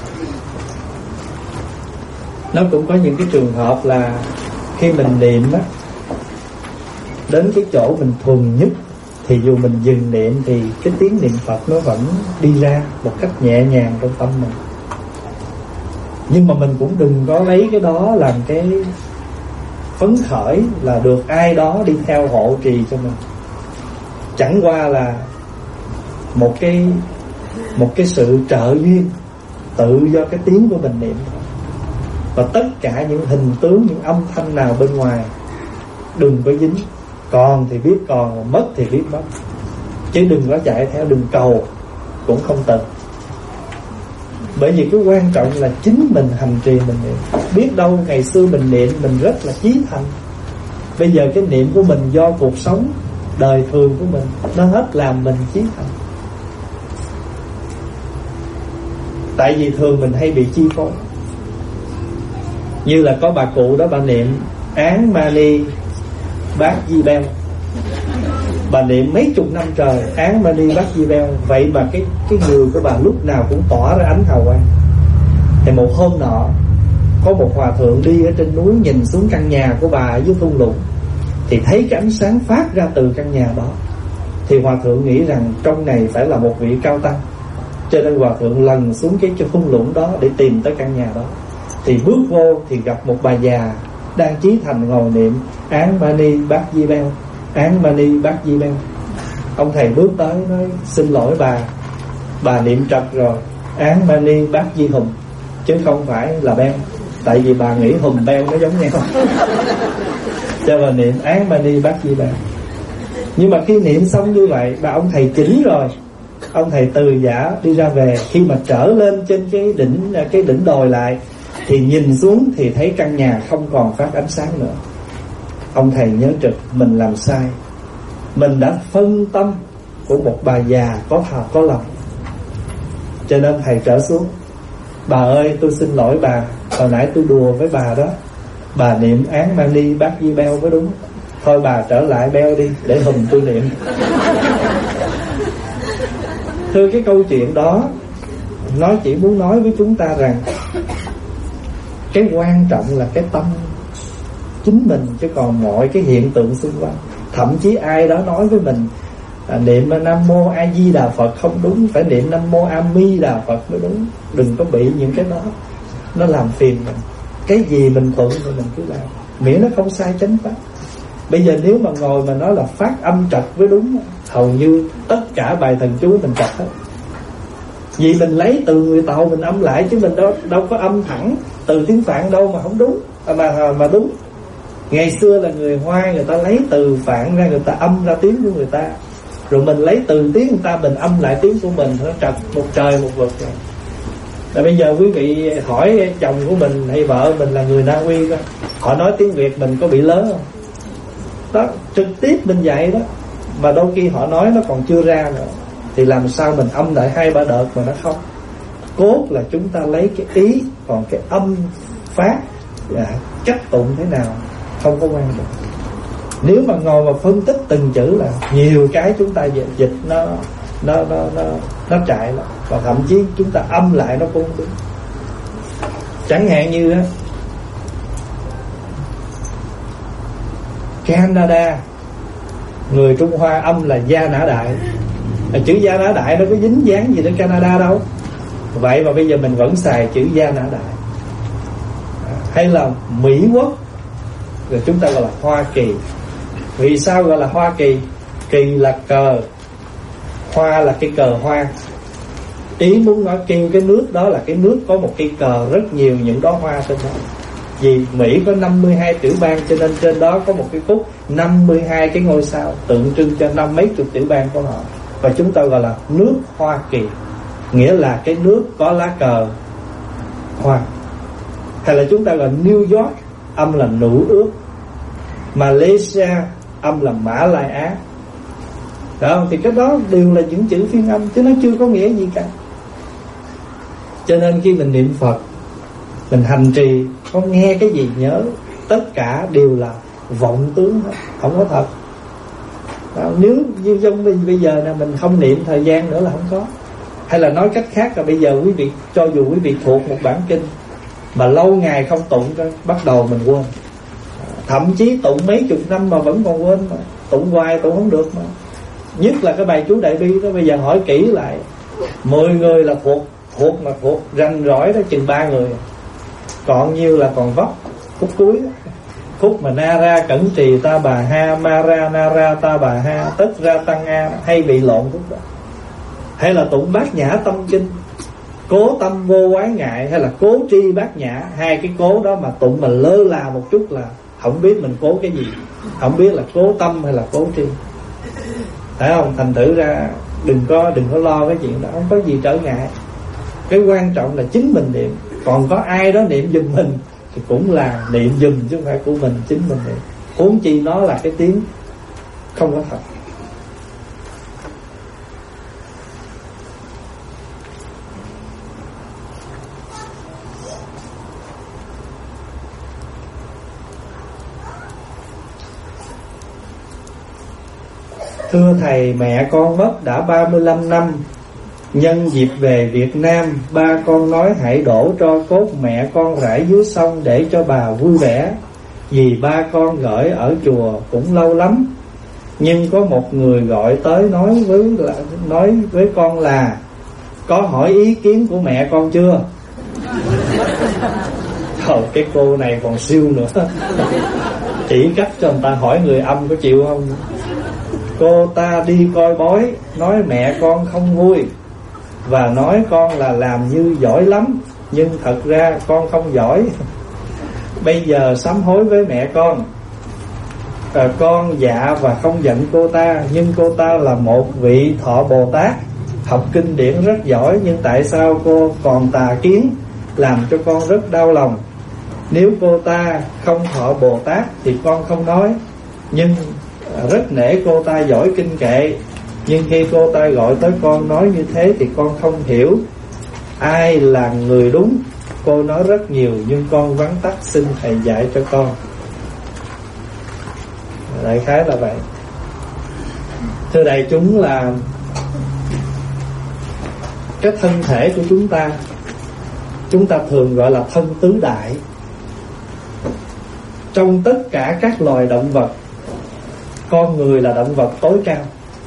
nó cũng có những cái trường hợp là khi mình niệm á, đến cái chỗ mình thuần nhất, thì dù mình dừng niệm thì cái tiếng niệm Phật nó vẫn đi ra một cách nhẹ nhàng trong tâm mình. Nhưng mà mình cũng đừng có lấy cái đó làm cái phấn khởi là được ai đó đi theo hộ trì cho mình. Chẳng qua là một cái một cái sự trợ duyên tự do cái tiếng của mình niệm. Và tất cả những hình tướng, những âm thanh nào bên ngoài đừng có dính. Còn thì biết còn, mất thì biết mất, chứ đừng có chạy theo, đừng cầu cũng không cần. Bởi vì cái quan trọng là chính mình hành trì mình niệm. Biết đâu ngày xưa mình niệm mình rất là chí thành, bây giờ cái niệm của mình do cuộc sống đời thường của mình nó hết làm mình chí thành. Tại vì thường mình hay bị chi phối. Như là có bà cụ đó, bà niệm Án Mani Bát Di Beo, bà niệm mấy chục năm trời Án Mani Bát Di Beo. Vậy mà cái cái người của bà lúc nào cũng tỏa ra ánh hào quang. Thì một hôm nọ, có một hòa thượng đi ở trên núi, nhìn xuống căn nhà của bà ở dưới thung lũng, thì thấy cái ánh sáng phát ra từ căn nhà đó. Thì hòa thượng nghĩ rằng trong này phải là một vị cao tăng, cho nên hòa thượng lần xuống cái thung lũng đó để tìm tới căn nhà đó. Thì bước vô thì gặp một bà già đang chí thành ngồi niệm Án Mani Bát Di Beo, Án Mani Bát Di Beo. Ông thầy bước tới nói: xin lỗi bà, bà niệm trật rồi, Án Mani Bát Di Hùng chứ không phải là Beo. Tại vì bà nghĩ Hùng Beo nó giống nhau cho bà niệm Án Mani Bát Di Beo. Nhưng mà khi niệm xong như vậy, bà ông thầy chỉnh rồi, ông thầy từ giả đi ra về. Khi mà trở lên trên cái đỉnh cái đỉnh đồi lại thì nhìn xuống thì thấy căn nhà không còn phát ánh sáng nữa. Ông thầy nhớ trực mình làm sai, mình đã phân tâm của một bà già có thà có lòng. Cho nên thầy trở xuống: bà ơi, tôi xin lỗi bà, hồi nãy tôi đùa với bà đó, bà niệm Án Mani Bát Di Beo mới đúng. Thôi bà trở lại Beo đi, để Hùng tôi niệm. Thưa, cái câu chuyện đó nó chỉ muốn nói với chúng ta rằng cái quan trọng là cái tâm chính mình, chứ còn mọi cái hiện tượng xung quanh. Thậm chí ai đó nói với mình à, niệm Nam Mô A Di Đà Phật không đúng, phải niệm Nam Mô A Mi Đà Phật mới đúng. Đừng có bị những cái đó nó làm phiền mình. Cái gì mình thuận thì mình cứ làm, miễn nó không sai chánh pháp. Bây giờ nếu mà ngồi mà nói là phát âm trật với đúng, hầu như tất cả bài thần chú mình trật hết. Vì mình lấy từ người Tàu mình âm lại, chứ mình đâu đâu có âm thẳng từ tiếng Phạn đâu mà không đúng, mà mà đúng. Ngày xưa là người Hoa, người ta lấy từ Phạn ra, người ta âm ra tiếng của người ta, rồi mình lấy từ tiếng người ta mình âm lại tiếng của mình, nó trật một trời một vực rồi. Là bây giờ quý vị hỏi chồng của mình hay vợ mình là người Na Uy đó, họ nói tiếng Việt mình có bị lớn không? Đó, trực tiếp mình dạy đó, mà đôi khi họ nói nó còn chưa ra nữa, thì làm sao mình âm lại hai ba đợt mà nó không. Cốt là chúng ta lấy cái ý, còn cái âm phát và cách tụng thế nào không có quan trọng. Nếu mà ngồi mà phân tích từng chữ là nhiều cái chúng ta dịch nó nó nó nó nó chạy lắm, và thậm chí chúng ta âm lại nó cũng không đúng. Chẳng hạn như đó, Canada, người Trung Hoa âm là Gia Nã Đại, Chữ Gia Nã Đại nó có dính dáng gì đến Canada đâu. Vậy mà bây giờ mình vẫn xài chữ Gia Nã Đại. Hay là Mỹ Quốc, rồi chúng ta gọi là Hoa Kỳ. Vì sao gọi là Hoa Kỳ? Kỳ là cờ, hoa là cái cờ hoa. Ý muốn nói kêu cái nước đó là cái nước có một cây cờ rất nhiều những đóa hoa trên đó. Vì Mỹ có năm mươi hai tiểu bang, cho nên trên đó có một cái khúc năm mươi hai cái ngôi sao tượng trưng cho năm mấy chục tiểu bang của họ. Và chúng ta gọi là nước Hoa Kỳ, nghĩa là cái nước có lá cờ hoa. Hay là chúng ta gọi New York, âm là Nữ Ước. Malaysia, âm là Mã Lai Á. Đó, thì cái đó đều là những chữ phiên âm, chứ nó chưa có nghĩa gì cả. Cho nên khi mình niệm Phật, mình hành trì, không nghe cái gì nhớ, tất cả đều là vọng tướng, không có thật. Đó, nếu như trong bây giờ này mình không niệm thời gian nữa là không có. Hay là nói cách khác là bây giờ quý vị, cho dù quý vị thuộc một bản kinh mà lâu ngày không tụng, bắt đầu mình quên. Thậm chí tụng mấy chục năm mà vẫn còn quên mà. Tụng hoài tụng không được mà. Nhất là cái bài chú Đại Bi đó, bây giờ hỏi kỹ lại, mười người là thuộc, thuộc mà thuộc rành rõi đó chừng ba người, còn nhiêu là còn vấp. Khúc cuối đó, khúc mà na ra cẩn trì ta bà ha, ma ra na ra ta bà ha, tất ra tăng a, hay bị lộn khúc đó. Hay là tụng Bát Nhã Tâm Kinh, cố tâm vô quái ngại, hay là cố tri bát nhã. Hai cái cố đó mà tụng mà lơ là một chút là không biết mình cố cái gì, không biết là cố tâm hay là cố tri. Thấy không? Thành thử ra đừng có đừng có lo cái chuyện đó, không có gì trở ngại. Cái quan trọng là chính mình niệm. Còn có ai đó niệm giùm mình thì cũng là niệm giùm chứ không phải của mình, chính mình niệm. Huống chi nó là cái tiếng không có thật. Thưa Thầy, mẹ con mất đã ba mươi lăm năm. Nhân dịp về Việt Nam, ba con nói hãy đổ tro cốt mẹ con rải dưới sông để cho bà vui vẻ. Vì ba con gửi ở chùa cũng lâu lắm. Nhưng có một người gọi tới nói với nói với con là có hỏi ý kiến của mẹ con chưa? Thôi cái cô này còn siêu nữa. Chỉ cách cho người ta hỏi người âm có chịu không? Cô ta đi coi bói, nói mẹ con không vui và nói con là làm như giỏi lắm, nhưng thật ra con không giỏi. Bây giờ sám hối với mẹ con. à, Con dạ và không giận cô ta, nhưng cô ta là một vị thọ Bồ Tát, học kinh điển rất giỏi, nhưng tại sao cô còn tà kiến, làm cho con rất đau lòng. Nếu cô ta không thọ Bồ Tát thì con không nói, nhưng rất nể cô ta giỏi kinh kệ. Nhưng khi cô ta gọi tới con nói như thế thì con không hiểu ai là người đúng. Cô nói rất nhiều nhưng con vắn tắt, xin Thầy dạy cho con. Đại khái là vậy. Thưa đại chúng, là cái thân thể của chúng ta, chúng ta thường gọi là thân tứ đại. Trong tất cả các loài động vật, con người là động vật tối cao.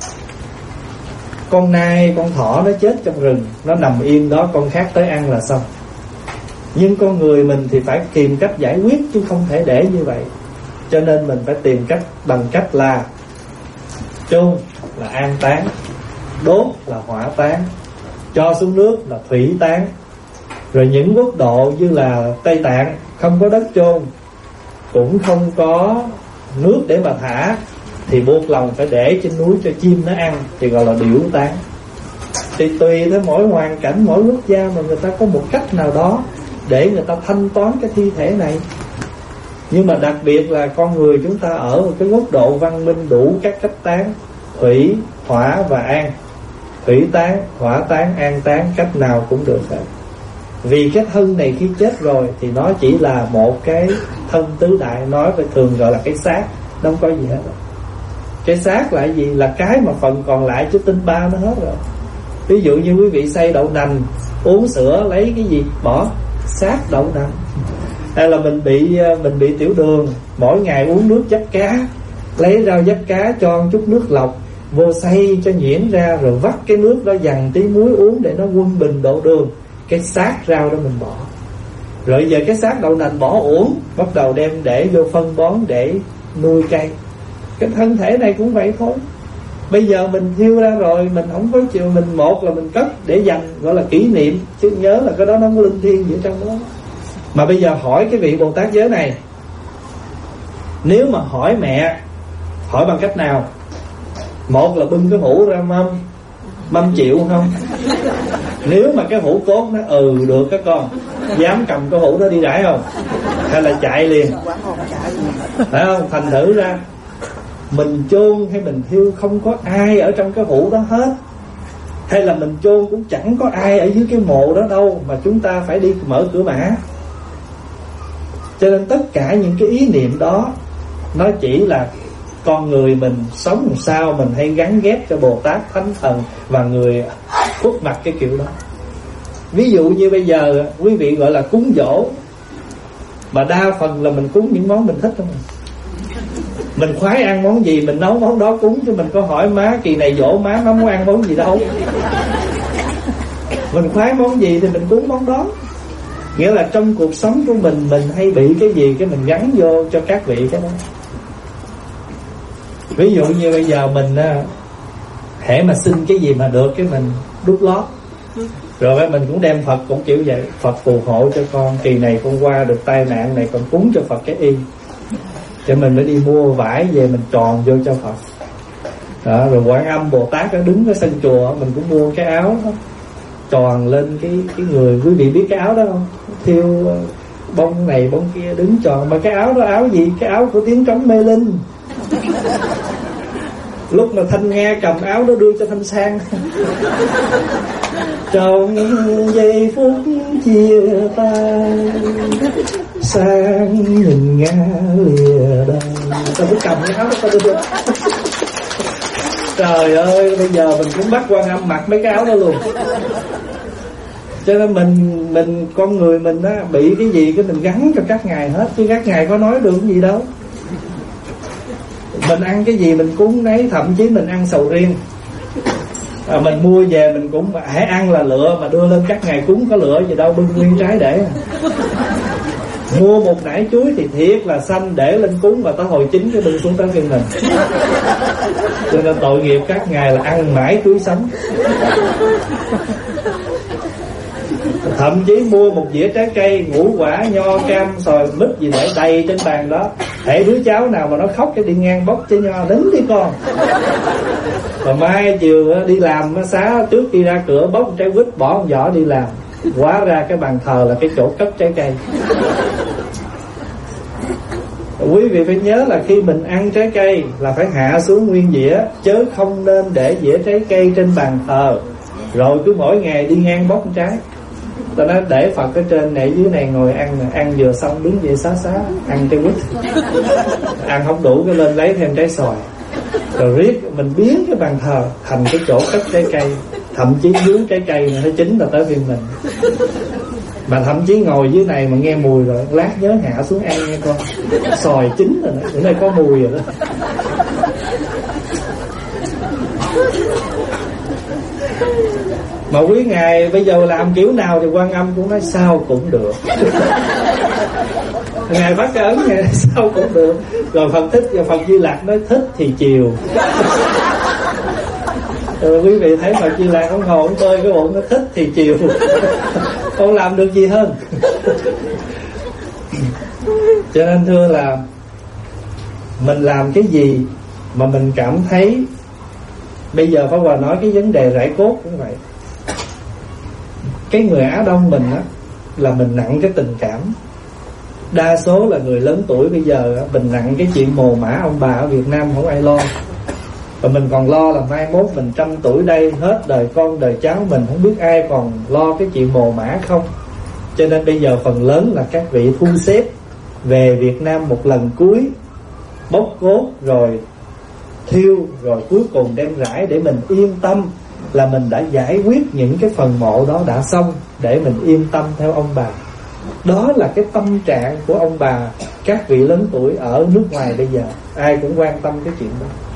Con nai, con thỏ nó chết trong rừng, nó nằm yên đó, con khác tới ăn là xong. Nhưng con người mình thì phải tìm cách giải quyết, chứ không thể để như vậy. Cho nên mình phải tìm cách bằng cách là chôn là an táng, đốt là hỏa táng, cho xuống nước là thủy táng. Rồi những quốc độ như là Tây Tạng không có đất chôn, cũng không có nước để mà thả, thì buộc lòng phải để trên núi cho chim nó ăn, thì gọi là điểu tán. Thì tùy theo mỗi hoàn cảnh, mỗi quốc gia mà người ta có một cách nào đó để người ta thanh toán cái thi thể này. Nhưng mà đặc biệt là con người chúng ta ở một cái quốc độ văn minh đủ các cách tán: thủy, hỏa và an. Thủy tán, hỏa tán, an tán, cách nào cũng được hết. Vì cái thân này khi chết rồi thì nó chỉ là một cái thân tứ đại, nói phải thường gọi là cái xác, không có gì hết. Cái xác là gì? Là cái mà phần còn lại chứ tinh ba nó hết rồi. Ví dụ như quý vị xay đậu nành, uống sữa lấy cái gì? Bỏ xác đậu nành. Hay là mình bị mình bị tiểu đường, mỗi ngày uống nước dắt cá, lấy rau dắt cá cho một chút nước lọc, vô xay cho nhuyễn ra, rồi vắt cái nước đó dằn tí muối uống để nó quân bình độ đường. Cái xác rau đó mình bỏ. Rồi giờ cái xác đậu nành bỏ uổng, bắt đầu đem để vô phân bón để nuôi cây. Cái thân thể này cũng vậy thôi. Bây giờ mình thiêu ra rồi, mình không có chịu, mình một là mình cất để dành, gọi là kỷ niệm, chứ nhớ là cái đó nó không có linh thiêng gì ở trong đó. Mà bây giờ hỏi cái vị Bồ Tát giới này, nếu mà hỏi mẹ, hỏi bằng cách nào? Một là bưng cái hũ ra mâm, mâm chịu không? Nếu mà cái hũ cốt nó ừ được các con, dám cầm cái hũ đó đi rải không? Hay là chạy liền? Phải không? Thành thử ra mình chôn hay mình thiêu không có ai ở trong cái hũ đó hết, hay là mình chôn cũng chẳng có ai ở dưới cái mộ đó đâu, mà chúng ta phải đi mở cửa mã. Cho nên tất cả những cái ý niệm đó nó chỉ là con người mình sống làm sao mình hay gắn ghép cho Bồ Tát, Thánh Thần và người khuất mặt cái kiểu đó. Ví dụ như bây giờ quý vị gọi là cúng giỗ, mà đa phần là mình cúng những món mình thích không? Mình khoái ăn món gì mình nấu món đó cúng, chứ mình có hỏi má kỳ này dỗ má má muốn ăn món gì đâu. Mình khoái món gì thì mình cúng món đó. Nghĩa là trong cuộc sống của mình, mình hay bị cái gì cái mình gắn vô cho các vị cái đó. Ví dụ như bây giờ mình hễ mà xin cái gì mà được cái mình đút lót, rồi mình cũng đem Phật cũng kiểu vậy. Phật phù hộ cho con, kỳ này con qua được tai nạn này, con cúng cho Phật cái y. Cho mình mới đi mua vải về mình tròn vô cho Phật đó. Rồi Quan Âm Bồ Tát ở đứng ở sân chùa, mình cũng mua cái áo đó, tròn lên cái cái người. Quý vị biết cái áo đó không? Thiêu bông này bông kia đứng tròn. Mà cái áo đó áo gì? Cái áo của tiếng trống Mê Linh. Lúc mà Thanh Nga cầm áo đó đưa cho Thanh Sang. Trong giây phút chia tay, Sang nhìn Nga lìa đây. Sao mới cầm cái áo đó ta đưa? Trời ơi, bây giờ mình cũng bắt Quan Âm mặc mấy cái áo đó luôn. Cho nên mình mình con người mình á, bị cái gì cái mình gắn cho các ngài hết, chứ các ngài có nói được cái gì đâu. Mình ăn cái gì mình cúng đấy, thậm chí mình ăn sầu riêng, à, mình mua về mình cũng hãy ăn là lựa, mà đưa lên các ngài cúng có lựa gì đâu, bưng nguyên trái để. Mua một nải chuối thì thiệt là xanh để lên cúng, mà tới hồi chín cái bưng xuống tới phiên mình. Cho nên tội nghiệp các ngài là ăn mãi chuối sống. Thậm chí mua một dĩa trái cây, ngũ quả, nho, cam, xoài, mít gì để đầy trên bàn đó. Hễ đứa cháu nào mà nó khóc cái đi ngang bóc trái nho, đứng đi con. Rồi mai chiều đi làm xá, trước khi ra cửa bóc trái quýt bỏ một vỏ đi làm. Hóa ra cái bàn thờ là cái chỗ cất trái cây. Quý vị phải nhớ là khi mình ăn trái cây là phải hạ xuống nguyên dĩa, chứ không nên để dĩa trái cây trên bàn thờ rồi cứ mỗi ngày đi ngang bóc một trái. Ta nói để Phật ở trên này, dưới này ngồi ăn, ăn vừa xong đứng dậy xá xá ăn trái quýt. Ăn không đủ cái lên lấy thêm trái xoài. Rồi riết mình biến cái bàn thờ thành cái chỗ cất trái cây. Thậm chí dưới trái cây nó chín là tới phiên mình. Mà thậm chí ngồi dưới này mà nghe mùi rồi, lát nhớ hạ xuống ăn nghe con. Xoài chín rồi đó, ở đây có mùi rồi đó. Mà quý ngài bây giờ làm kiểu nào thì Quan Âm cũng nói sao cũng được. Ngài bắt cái ấn ngài sao cũng được. Rồi Phật thích, và Phật Di Lặc nói thích thì chiều. Rồi quý vị thấy Phật Di Lặc không ngồi không tơi cái bụng, nó thích thì chiều. Không làm được gì hơn. Cho nên thưa là mình làm cái gì mà mình cảm thấy. Bây giờ Pháp Hòa nói cái vấn đề rải cốt cũng vậy. Cái người Á Đông mình á, là mình nặng cái tình cảm. Đa số là người lớn tuổi bây giờ á, mình nặng cái chuyện mồ mả ông bà ở Việt Nam không ai lo. Và mình còn lo là mai mốt mình trăm tuổi đây, hết đời con đời cháu mình, không biết ai còn lo cái chuyện mồ mả không. Cho nên bây giờ phần lớn là các vị thu xếp về Việt Nam một lần cuối, bốc cốt rồi thiêu, rồi cuối cùng đem rải để mình yên tâm là mình đã giải quyết những cái phần mộ đó đã xong, để mình yên tâm theo ông bà. Đó là cái tâm trạng của ông bà, các vị lớn tuổi ở nước ngoài bây giờ. Ai cũng quan tâm cái chuyện đó.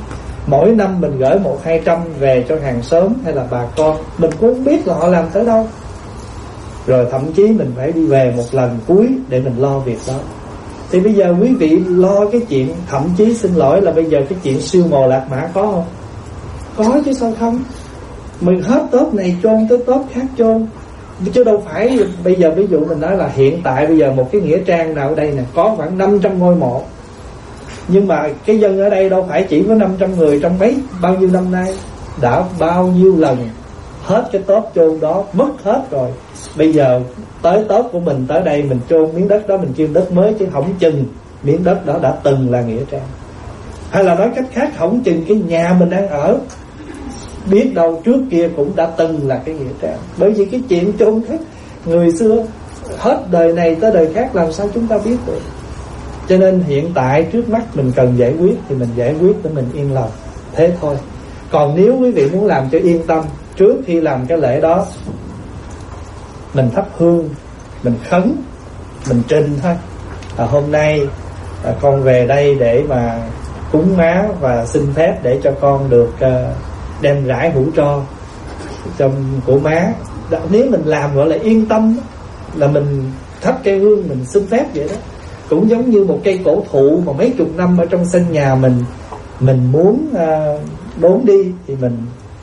Mỗi năm mình gửi một hai trăm về cho hàng xóm hay là bà con, mình cũng không biết là họ làm tới đâu. Rồi thậm chí mình phải đi về một lần cuối để mình lo việc đó. Thì bây giờ quý vị lo cái chuyện, thậm chí xin lỗi là bây giờ cái chuyện siêu mồ lạc mã có không? Có chứ sao không? Mình hết tốp này chôn tới tốp khác chôn. Chứ đâu phải bây giờ ví dụ mình nói là hiện tại bây giờ một cái nghĩa trang nào ở đây nè có khoảng năm trăm ngôi mộ. Nhưng mà cái dân ở đây đâu phải chỉ có năm trăm người trong mấy bao nhiêu năm nay. Đã bao nhiêu lần hết cái tốp chôn đó, mất hết rồi. Bây giờ tới tốp của mình tới đây mình chôn miếng đất đó, mình kêu đất mới, chứ không chừng miếng đất đó đã từng là nghĩa trang. Hay là nói cách khác, không chừng cái nhà mình đang ở biết đâu trước kia cũng đã từng là cái nghĩa trang. Bởi vì cái chuyện chôn khác người xưa hết đời này tới đời khác làm sao chúng ta biết được. Cho nên hiện tại trước mắt mình cần giải quyết thì mình giải quyết để mình yên lòng, thế thôi. Còn nếu quý vị muốn làm cho yên tâm, trước khi làm cái lễ đó mình thắp hương, mình khấn, mình trình thôi. À, hôm nay à, con về đây để mà cúng má và xin phép để cho con được uh, đem rải hũ tro trong của má. Đó, nếu mình làm gọi là yên tâm, là mình thắp cây hương mình xin phép vậy đó. Cũng giống như một cây cổ thụ mà mấy chục năm ở trong sân nhà mình, mình muốn uh, đốn đi thì mình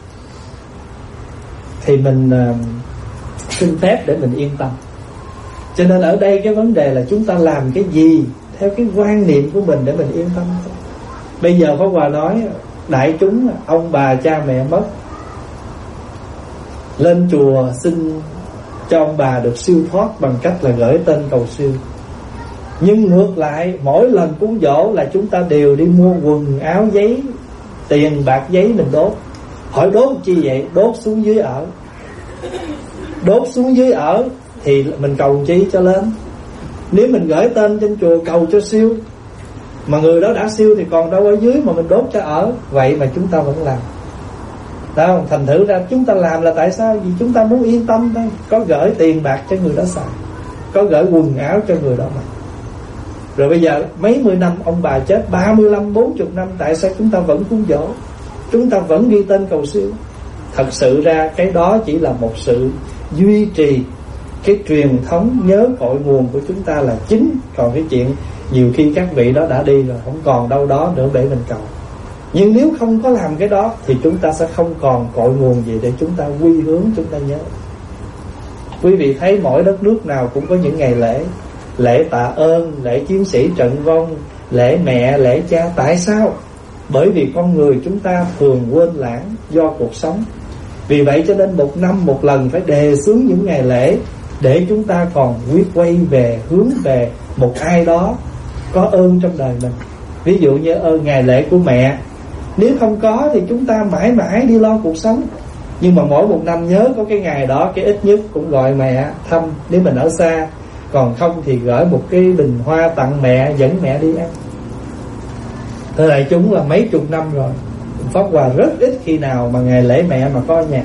thì mình uh, xin phép để mình yên tâm. Cho nên ở đây cái vấn đề là chúng ta làm cái gì theo cái quan niệm của mình để mình yên tâm. Bây giờ Pháp Hòa nói đại chúng, ông bà cha mẹ mất, lên chùa xin cho ông bà được siêu thoát bằng cách là gửi tên cầu siêu. Nhưng ngược lại, mỗi lần cúng dỗ là chúng ta đều đi mua quần áo giấy, tiền bạc giấy mình đốt. Hỏi đốt chi vậy? Đốt xuống dưới ở. Đốt xuống dưới ở thì mình cầu chi cho lên. Nếu mình gửi tên trên chùa cầu cho siêu, mà người đó đã siêu thì còn đâu ở dưới mà mình đốt cho ở. Vậy mà chúng ta vẫn làm. Đó, thành thử ra chúng ta làm là tại sao? Vì chúng ta muốn yên tâm thôi. Có gửi tiền bạc cho người đó xài, có gửi quần áo cho người đó mặc. Rồi bây giờ mấy mươi năm ông bà chết, ba mươi năm, bốn mươi năm, tại sao chúng ta vẫn cúng dỗ, chúng ta vẫn ghi tên cầu siêu? Thật sự ra cái đó chỉ là một sự duy trì cái truyền thống nhớ cội nguồn của chúng ta là chính. Còn cái chuyện nhiều khi các vị đó đã đi rồi, không còn đâu đó nữa để mình cầu. Nhưng nếu không có làm cái đó thì chúng ta sẽ không còn cội nguồn gì để chúng ta quy hướng, chúng ta nhớ. Quý vị thấy mỗi đất nước nào cũng có những ngày lễ. Lễ tạ ơn, lễ chiến sĩ trận vong, lễ mẹ, lễ cha. Tại sao? Bởi vì con người chúng ta thường quên lãng do cuộc sống. Vì vậy cho nên một năm một lần phải đề xướng những ngày lễ để chúng ta còn quyết quay về, hướng về một ai đó có ơn trong đời mình. Ví dụ như ơn ngày lễ của mẹ. Nếu không có thì chúng ta mãi mãi đi lo cuộc sống. Nhưng mà mỗi một năm nhớ có cái ngày đó, cái ít nhất cũng gọi mẹ thăm nếu mình ở xa. Còn không thì gửi một cái bình hoa tặng mẹ, dẫn mẹ đi ăn. Thưa đại chúng là mấy chục năm rồi, Pháp Hòa rất ít khi nào mà ngày lễ mẹ mà có ở nhà.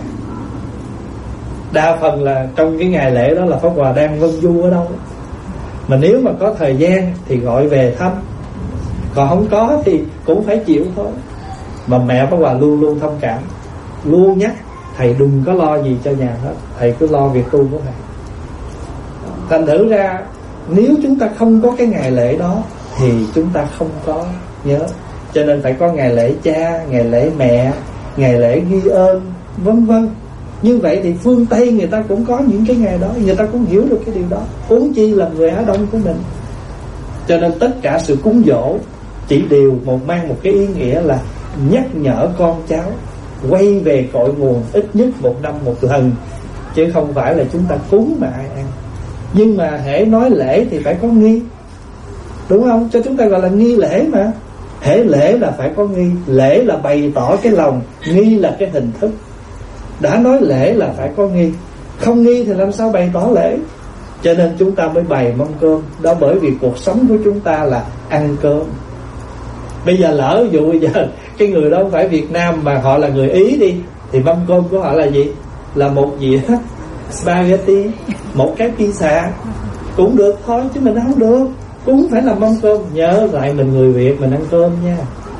Đa phần là trong cái ngày lễ đó là Pháp Hòa đang vân du ở đâu. Mà nếu mà có thời gian thì gọi về thăm, còn không có thì cũng phải chịu thôi. Mà mẹ Pháp Hòa luôn luôn thông cảm, luôn nhắc thầy đừng có lo gì cho nhà hết, thầy cứ lo việc tu của thầy. Thành thử ra nếu chúng ta không có cái ngày lễ đó thì chúng ta không có nhớ. Cho nên phải có ngày lễ cha, ngày lễ mẹ, ngày lễ ghi ơn, vân vân. Như vậy thì phương Tây người ta cũng có những cái ngày đó, người ta cũng hiểu được cái điều đó, huống chi là người Á Đông của mình. Cho nên tất cả sự cúng dỗ chỉ đều một mang một cái ý nghĩa là nhắc nhở con cháu quay về cội nguồn ít nhất một năm một lần, chứ không phải là chúng ta cúng mà ai ăn. Nhưng mà hễ nói lễ thì phải có nghi, đúng không? Cho chúng ta gọi là nghi lễ mà. Hễ lễ là phải có nghi. Lễ là bày tỏ cái lòng, nghi là cái hình thức. Đã nói lễ là phải có nghi, không nghi thì làm sao bày tỏ lễ? Cho nên chúng ta mới bày mâm cơm. Đó bởi vì cuộc sống của chúng ta là ăn cơm. Bây giờ lỡ dụ bây giờ cái người đó không phải Việt Nam mà họ là người Ý đi, thì mâm cơm của họ là gì? Là một dĩa spaghetti, một cái pizza cũng được thôi, chứ mình không được. Cũng phải là mâm cơm. Nhớ lại mình người Việt mình ăn cơm nha.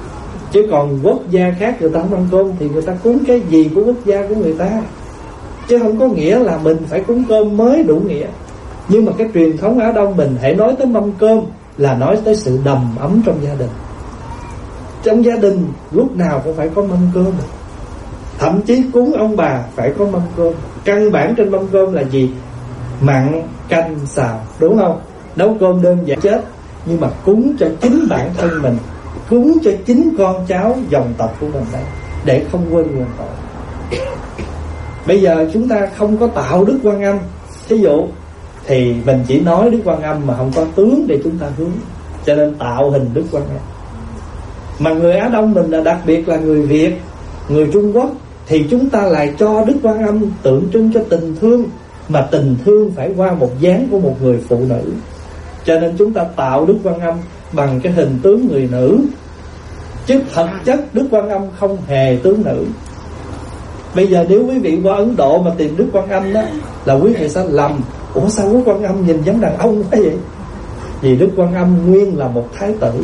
Chứ còn quốc gia khác người ta không ăn cơm thì người ta cúng cái gì của quốc gia của người ta, chứ không có nghĩa là mình phải cúng cơm mới đủ nghĩa. Nhưng mà cái truyền thống Á Đông mình hãy nói tới mâm cơm là nói tới sự đầm ấm trong gia đình. Trong gia đình lúc nào cũng phải có mâm cơm, thậm chí cúng ông bà phải có mâm cơm. Căn bản trên mâm cơm là gì? Mặn, canh, xào, đúng không? Nấu cơm đơn giản chết, nhưng mà cúng cho chính bản thân mình, cúng cho chính con cháu dòng tộc của mình đấy, để không quên nguồn cội. Bây giờ chúng ta không có tạo Đức Quan Âm, thí dụ, thì mình chỉ nói Đức Quan Âm mà không có tướng để chúng ta hướng, cho nên tạo hình Đức Quan Âm. Mà người Á Đông mình là đặc biệt là người Việt, người Trung Quốc, thì chúng ta lại cho Đức Quan Âm tượng trưng cho tình thương, mà tình thương phải qua một dáng của một người phụ nữ, cho nên chúng ta tạo Đức Quan Âm bằng cái hình tướng người nữ, chứ thật chất Đức Quan Âm không hề tướng nữ. Bây giờ nếu quý vị qua Ấn Độ mà tìm Đức Quan Âm đó, là quý vị sẽ lầm. Ủa sao Đức Quan Âm nhìn giống đàn ông quá vậy? Vì Đức Quan Âm nguyên là một thái tử.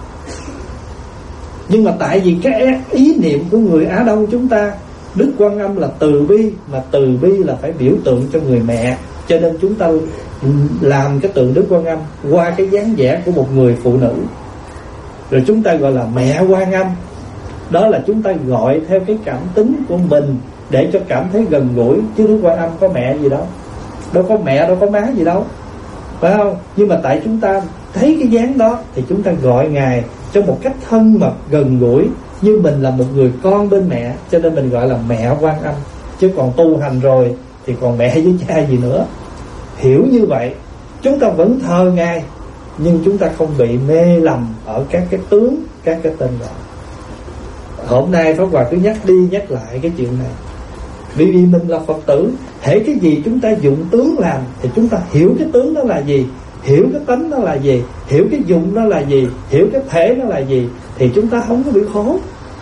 Nhưng mà tại vì cái ý niệm của người Á Đông chúng ta, Đức Quan Âm là từ bi, mà từ bi là phải biểu tượng cho người mẹ, cho nên chúng ta làm cái tượng Đức Quan Âm qua cái dáng vẻ của một người phụ nữ, rồi chúng ta gọi là mẹ Quan Âm. Đó là chúng ta gọi theo cái cảm tính của mình để cho cảm thấy gần gũi, chứ Đức Quan Âm có mẹ gì đâu, đâu có mẹ, đâu có má gì đâu, phải không? Nhưng mà tại chúng ta thấy cái dáng đó thì chúng ta gọi Ngài trong một cách thân mật gần gũi, như mình là một người con bên mẹ, cho nên mình gọi là mẹ Quan Âm. Chứ còn tu hành rồi thì còn mẹ với cha gì nữa. Hiểu như vậy, chúng ta vẫn thờ Ngài, nhưng chúng ta không bị mê lầm ở các cái tướng, các cái tên gọi. Hôm nay Pháp Hòa cứ nhắc đi nhắc lại cái chuyện này, vì vì mình là Phật tử, hễ cái gì chúng ta dụng tướng làm thì chúng ta hiểu cái tướng đó là gì, hiểu cái tánh đó là gì, hiểu cái dụng đó là gì, hiểu cái thể đó là gì, thì chúng ta không có bị khổ.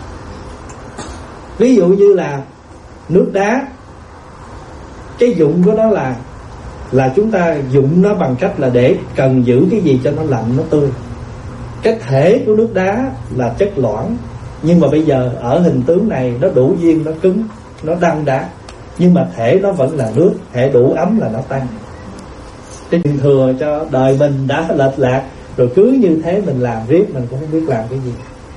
Ví dụ như là nước đá, cái dụng của nó là là chúng ta dụng nó bằng cách là để cần giữ cái gì cho nó lạnh, nó tươi. Cái thể của nước đá là chất loãng, nhưng mà bây giờ ở hình tướng này nó đủ duyên, nó cứng, nó đăng đá, nhưng mà thể nó vẫn là nước, thể đủ ấm là nó tăng. Cái truyền thừa cho đời mình đã lệch lạc, rồi cứ như thế mình làm riết mình cũng không biết làm cái gì.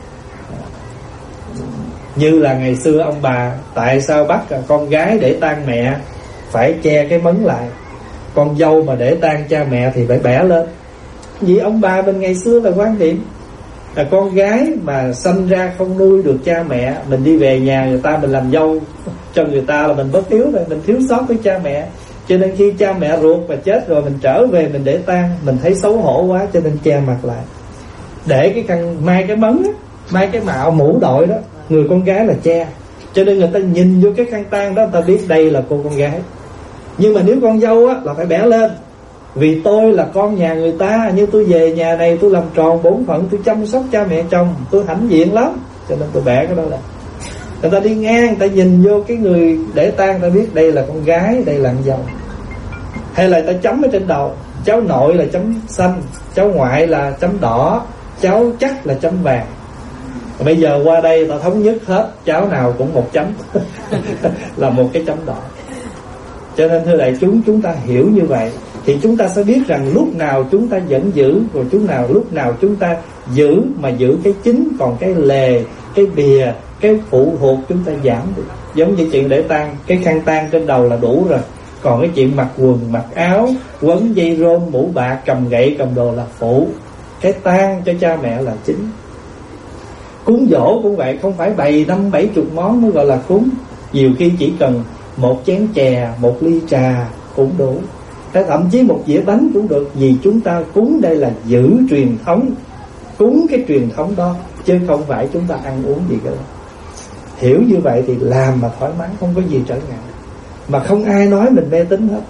Như là ngày xưa ông bà, tại sao bắt con gái để tang mẹ phải che cái mấn lại, con dâu mà để tang cha mẹ thì phải bẻ lên? Vì ông bà mình ngày xưa là quan niệm là con gái mà sanh ra không nuôi được cha mẹ, mình đi về nhà người ta mình làm dâu cho người ta là mình bất hiếu rồi, mình thiếu sót với cha mẹ. Cho nên khi cha mẹ ruột và chết rồi mình trở về mình để tang, mình thấy xấu hổ quá cho nên che mặt lại, để cái khăn mai cái mấn á, mai cái mạo mũ đội đó, người con gái là che, cho nên người ta nhìn vô cái khăn tang đó người ta biết đây là cô con gái. Nhưng mà nếu con dâu á là phải bẻ lên, vì tôi là con nhà người ta, nhưng tôi về nhà này tôi làm tròn bổn phận, tôi chăm sóc cha mẹ chồng, tôi hãnh diện lắm, cho nên tôi bẻ cái đó là. Người ta đi ngang, người ta nhìn vô cái người để tang, ta biết đây là con gái, đây là con dâu. Hay là ta chấm ở trên đầu, cháu nội là chấm xanh, cháu ngoại là chấm đỏ, cháu chắc là chấm vàng. Bây giờ qua đây ta thống nhất hết, cháu nào cũng một chấm là một cái chấm đỏ. Cho nên thưa đại chúng, chúng ta hiểu như vậy thì chúng ta sẽ biết rằng lúc nào chúng ta vẫn giữ, rồi chúng nào lúc nào chúng ta giữ mà giữ cái chính, còn cái lề, cái bìa, cái phụ thuộc chúng ta giảm được. Giống như chuyện để tang, cái khăn tang trên đầu là đủ rồi, còn cái chuyện mặc quần, mặc áo, quấn dây rôn, mũ bạc, cầm gậy, cầm đồ là phụ. Cái tang cho cha mẹ là chính. Cúng dỗ cũng vậy, không phải bày năm bảy chục món mới gọi là cúng. Nhiều khi chỉ cần một chén chè, một ly trà cũng đủ, thậm chí một dĩa bánh cũng được. Vì chúng ta cúng đây là giữ truyền thống, cúng cái truyền thống đó, chứ không phải chúng ta ăn uống gì cả. Hiểu như vậy thì làm mà thoải mái, không có gì trở ngại, mà không ai nói mình mê tín hết.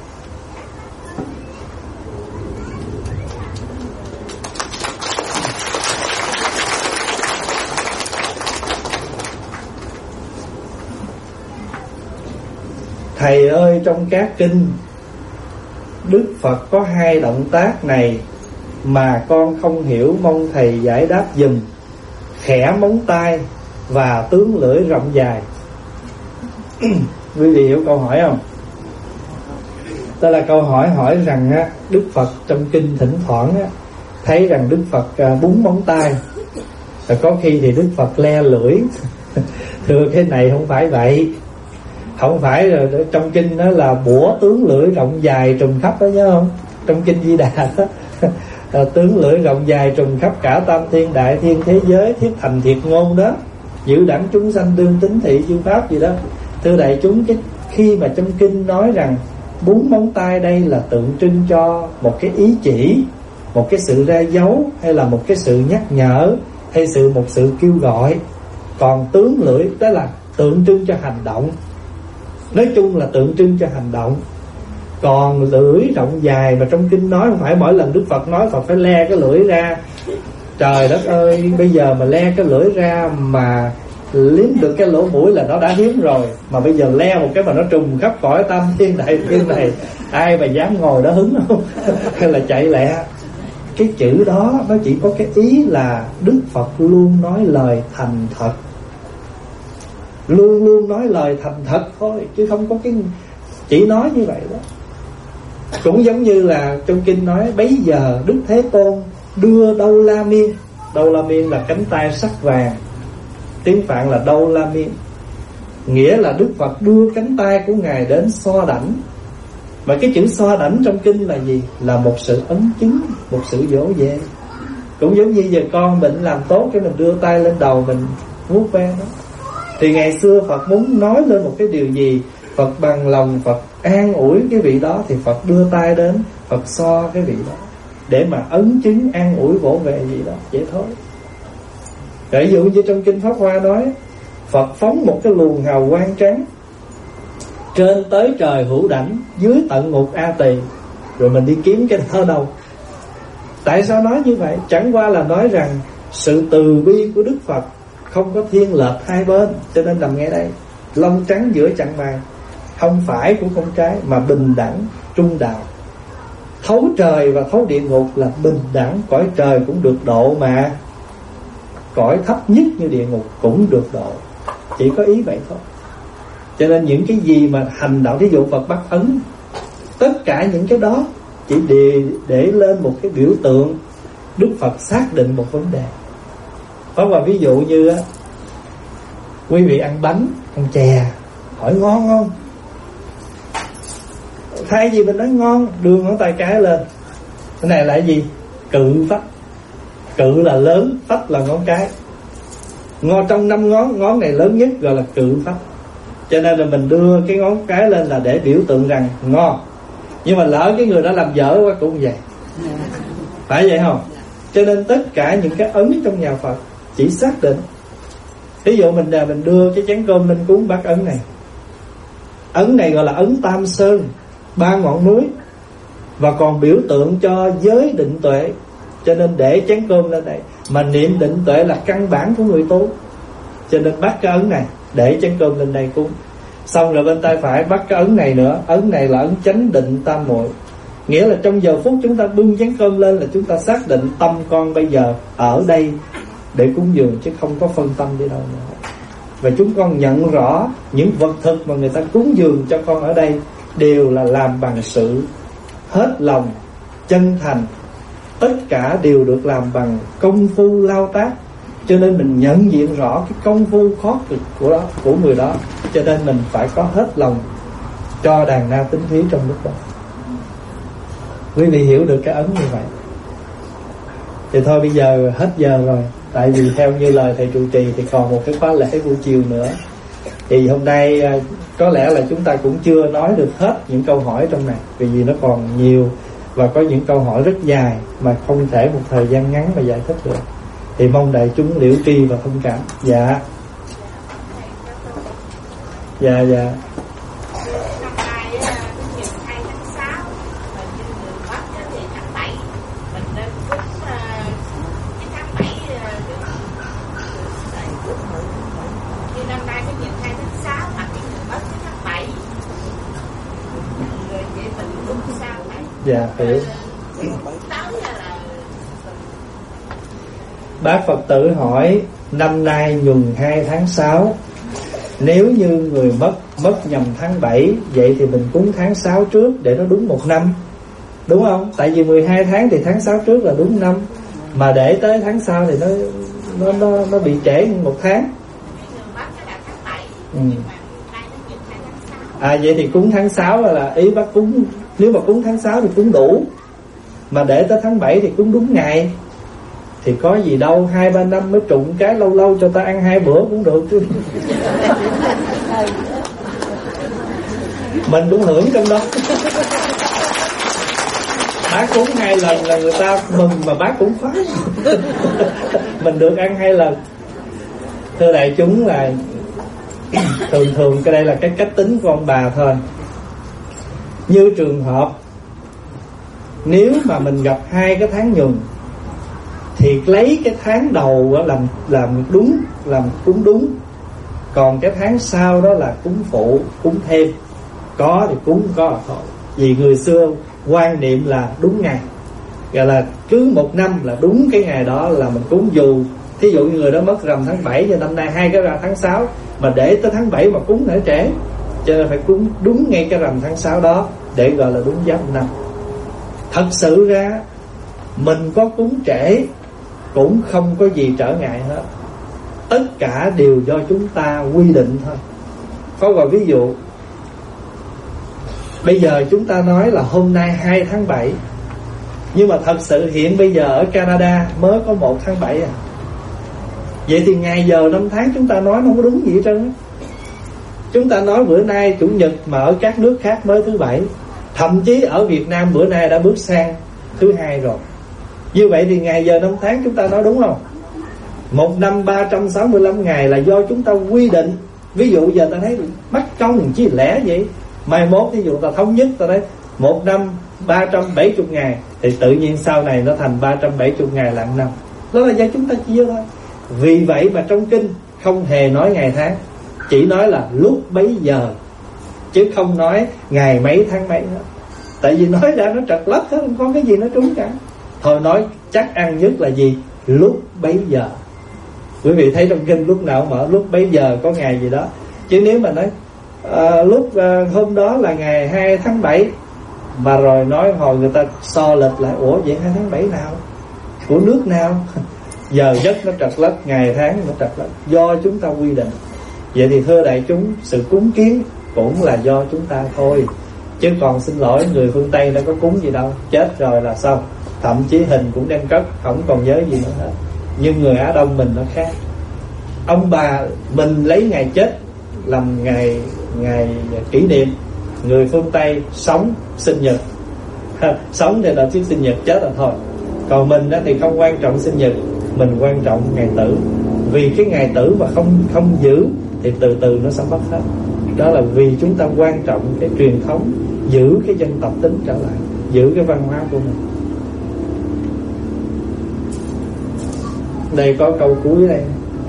Thầy ơi, trong các kinh Đức Phật có hai động tác này mà con không hiểu, mong thầy giải đáp giùm. khẽ móng tay và tướng lưỡi rộng dài. Quý vị hiểu câu hỏi không? Đó là câu hỏi hỏi rằng á, Đức Phật trong kinh thỉnh thoảng á, thấy rằng Đức Phật à, búng móng tay, và có khi thì Đức Phật le lưỡi. Thưa, cái này không phải vậy. Không phải là trong kinh đó là bủa tướng lưỡi rộng dài trùm khắp đó, nhớ không? Trong kinh Di Đà đó, tướng lưỡi rộng dài trùm khắp cả tam thiên đại thiên thế giới, thiết thành thiệt ngôn đó, giữ đẳng chúng sanh đương tín thị chư pháp gì đó. Thưa đại chúng, cái khi mà trong kinh nói rằng búng móng tay đây là tượng trưng cho một cái ý chỉ, một cái sự ra dấu, hay là một cái sự nhắc nhở, hay sự một sự kêu gọi. Còn tướng lưỡi đó là tượng trưng cho hành động. Nói chung là tượng trưng cho hành động. Còn lưỡi rộng dài mà trong kinh nói, không phải mỗi lần Đức Phật nói Phật phải le cái lưỡi ra. Trời đất ơi, bây giờ mà le cái lưỡi ra mà liếm được cái lỗ mũi là nó đã hiếm rồi, mà bây giờ le một cái mà nó trùng khắp cõi tam thiên đại thiên này, ai mà dám ngồi đó hứng không? Hay là chạy lẹ. Cái chữ đó nó chỉ có cái ý là Đức Phật luôn nói lời thành thật, luôn luôn nói lời thành thật thôi, chứ không có cái chỉ nói như vậy đó. Cũng giống như là trong kinh nói bấy giờ Đức Thế Tôn đưa Đâu La Miên. Đâu La Miên là cánh tay sắc vàng, tiếng Phạn là Đâu La Miên, nghĩa là Đức Phật đưa cánh tay của Ngài đến xoa đảnh. Và cái chữ xoa đảnh trong kinh là gì? Là một sự ấn chứng, một sự dỗ về. Cũng giống như giờ con bệnh làm tốt, cái mình đưa tay lên đầu mình vuốt ve đó. Thì ngày xưa Phật muốn nói lên một cái điều gì, Phật bằng lòng Phật an ủi cái vị đó, thì Phật đưa tay đến, Phật xoa cái vị đó để mà ấn chứng an ủi vỗ về gì đó, vậy thôi. Ví dụ như trong kinh Pháp Hoa nói, Phật phóng một cái luồng hào quang trắng, trên tới trời hữu đảnh, dưới tận ngục A Tỳ. Rồi mình đi kiếm cái đó đâu? Tại sao nói như vậy? Chẳng qua là nói rằng sự từ bi của Đức Phật không có thiên lệch hai bên, cho nên nằm ngay đây, lông trắng giữa chặng màn, không phải cũng không trái, mà bình đẳng trung đạo. Thấu trời và thấu địa ngục là bình đẳng, cõi trời cũng được độ mà cõi thấp nhất như địa ngục cũng được độ. Chỉ có ý vậy thôi. Cho nên những cái gì mà hành đạo, thí dụ Phật bắt ấn, tất cả những cái đó chỉ để, để lên một cái biểu tượng Đức Phật xác định một vấn đề. Có và ví dụ như á, quý vị ăn bánh, ăn chè, hỏi ngon không? Thay vì mình nói ngon, đưa ngón tay cái lên. Cái này là cái gì? Cự phách. Cự là lớn, phách là ngón cái. Ngon trong năm ngón, ngón này lớn nhất gọi là cự phách. Cho nên là mình đưa cái ngón cái lên là để biểu tượng rằng ngon. Nhưng mà lỡ cái người đó làm dở quá cũng vậy. Phải vậy không? Cho nên tất cả những cái ấn trong nhà Phật chỉ xác định. Ví dụ mình mình đưa cái chén cơm lên cúng bát ấn này. Ấn này gọi là ấn Tam Sơn, ba ngọn núi, và còn biểu tượng cho giới định tuệ. Cho nên để chén cơm lên đây. Mà niệm định tuệ là căn bản của người tu, cho nên bắt cái ấn này để chén cơm lên đây cúng. Xong rồi bên tay phải bắt cái ấn này nữa. Ấn này là ấn chánh định tam muội, nghĩa là trong giờ phút chúng ta bưng chén cơm lên là chúng ta xác định tâm con bây giờ ở đây để cúng dường, chứ không có phân tâm đi đâu nữa. Và chúng con nhận rõ những vật thực mà người ta cúng dường cho con ở đây đều là làm bằng sự hết lòng, chân thành. Tất cả đều được làm bằng công phu lao tác. Cho nên mình nhận diện rõ cái công phu khó cực của đó, của người đó. Cho nên mình phải có hết lòng cho đàn na tính thí trong lúc đó. Quý vị hiểu được cái ấn như vậy. Thì thôi bây giờ hết giờ rồi. Tại vì theo như lời thầy trụ trì thì còn một cái khóa lễ buổi chiều nữa. Thì hôm nay có lẽ là chúng ta cũng chưa nói được hết những câu hỏi trong này, vì nó còn nhiều và có những câu hỏi rất dài mà không thể một thời gian ngắn mà giải thích được. Thì mong đại chúng liễu tri và thông cảm. Dạ. Dạ dạ. Dạ hiểu. Bác Phật tử hỏi năm nay nhuần hai tháng sáu. Nếu như người mất mất nhầm tháng bảy, vậy thì mình cúng tháng sáu trước để nó đúng một năm, đúng không? Tại vì mười hai tháng thì tháng sáu trước là đúng năm, mà để tới tháng sau thì nó nó nó, nó bị trễ một tháng. Ừ. À vậy thì cúng tháng sáu là ý bác cúng, nếu mà cúng tháng sáu thì cúng đủ, mà để tới tháng bảy thì cúng đúng ngày. Thì có gì đâu, hai ba năm mới trụng cái, lâu lâu cho ta ăn hai bữa cũng được chứ. Mình cũng hưởng trong đó. Bác cúng hai lần là người ta mừng, mà bác cũng khoái. Mình được ăn hai lần. Thưa đại chúng là thường thường cái đây là cái cách tính của ông bà thôi. Như trường hợp nếu mà mình gặp hai cái tháng nhuần thì lấy cái tháng đầu đó làm làm đúng, làm cúng đúng, còn cái tháng sau đó là cúng phụ, cúng thêm. Có thì cúng, có là thôi. Vì người xưa quan niệm là đúng ngày, gọi là cứ một năm là đúng cái ngày đó là mình cúng. Dù thí dụ như người đó mất rằm tháng bảy, cho năm nay hai cái ra tháng sáu, mà để tới tháng bảy mà cúng để trễ, cho nên phải cúng đúng ngay cái rằm tháng sáu đó để gọi là đúng giáp năm. Thật sự ra mình có cúng trễ cũng không có gì trở ngại hết, tất cả đều do chúng ta quy định thôi. Có gọi ví dụ, bây giờ chúng ta nói là hôm nay hai tháng bảy, nhưng mà thật sự hiện bây giờ ở Canada mới có một tháng bảy à. Vậy thì ngày giờ năm tháng chúng ta nói nó không có đúng gì hết trơn. Chúng ta nói bữa nay chủ nhật, mà ở các nước khác mới thứ bảy. Thậm chí ở Việt Nam bữa nay đã bước sang thứ hai rồi. Như vậy thì ngày giờ năm tháng chúng ta nói đúng không? Một năm ba trăm sáu mươi lăm ngày là do chúng ta quy định. Ví dụ giờ ta thấy mắc công chi lẽ vậy, mai mốt ví dụ ta thống nhất, ta thấy một năm ba trăm bảy mươi ngày, thì tự nhiên sau này nó thành ba trăm bảy mươi ngày là năm. Đó là do chúng ta chia thôi. Vì vậy mà trong kinh không hề nói ngày tháng, chỉ nói là lúc bấy giờ, chứ không nói ngày mấy tháng mấy hết. Tại vì nói ra nó trật lất hết, không có cái gì nó trúng cả. Thôi nói chắc ăn nhất là gì? Lúc bấy giờ. Quý vị thấy trong kinh lúc nào mở lúc bấy giờ có ngày gì đó. Chứ nếu mà nói à, lúc à, hôm đó là ngày hai tháng bảy, mà rồi nói hồi người ta so lịch lại, ủa vậy hai tháng bảy nào? Của nước nào? Giờ giấc nó trật lất, ngày tháng nó trật lất, do chúng ta quy định. Vậy thì thưa đại chúng, sự cúng kiến cũng là do chúng ta thôi. Chứ còn xin lỗi, người phương Tây nó có cúng gì đâu, chết rồi là xong. Thậm chí hình cũng đem cất, không còn nhớ gì nữa hết. Nhưng người Á Đông mình nó khác. Ông bà mình lấy ngày chết làm ngày ngày kỷ niệm. Người phương Tây sống sinh nhật, sống thì là chiếc sinh nhật, chết là thôi. Còn mình thì không quan trọng sinh nhật, mình quan trọng ngày tử. Vì cái ngày tử mà không không giữ thì từ từ nó sẽ mất hết. Đó là vì chúng ta quan trọng cái truyền thống, giữ cái dân tộc tính trở lại, giữ cái văn hóa của mình. Đây có câu cuối đây.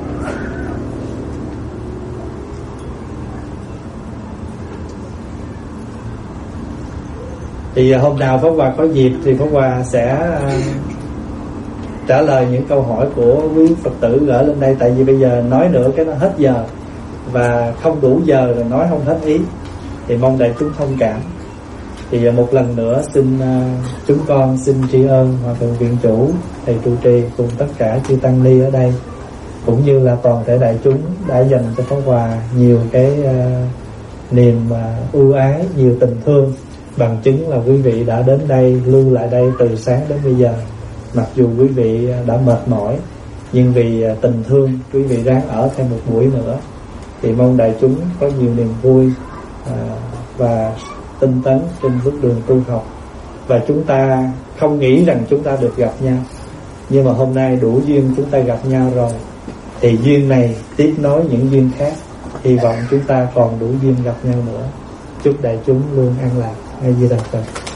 Thì hôm nào Pháp Hòa có dịp thì Pháp Hòa sẽ uh, trả lời những câu hỏi của quý Phật tử gửi lên đây. Tại vì bây giờ nói nữa cái nó hết giờ, và không đủ giờ rồi nói không hết ý, thì mong đại chúng thông cảm. Thì một lần nữa xin uh, chúng con xin tri ân Hòa Thượng Viện Chủ, thầy trụ trì cùng tất cả chư tăng ni ở đây, cũng như là toàn thể đại chúng đã dành cho Pháp Hòa nhiều cái uh, niềm uh, ưu ái, nhiều tình thương. Bằng chứng là quý vị đã đến đây, lưu lại đây từ sáng đến bây giờ. Mặc dù quý vị đã mệt mỏi, nhưng vì tình thương, quý vị ráng ở thêm một buổi nữa. Thì mong đại chúng có nhiều niềm vui à, và tinh tấn trên bước đường tu học. Và chúng ta không nghĩ rằng chúng ta được gặp nhau, nhưng mà hôm nay đủ duyên chúng ta gặp nhau rồi, thì duyên này tiếp nối những duyên khác. Hy vọng chúng ta còn đủ duyên gặp nhau nữa. Chúc đại chúng luôn an lạc. A Di Đà Phật.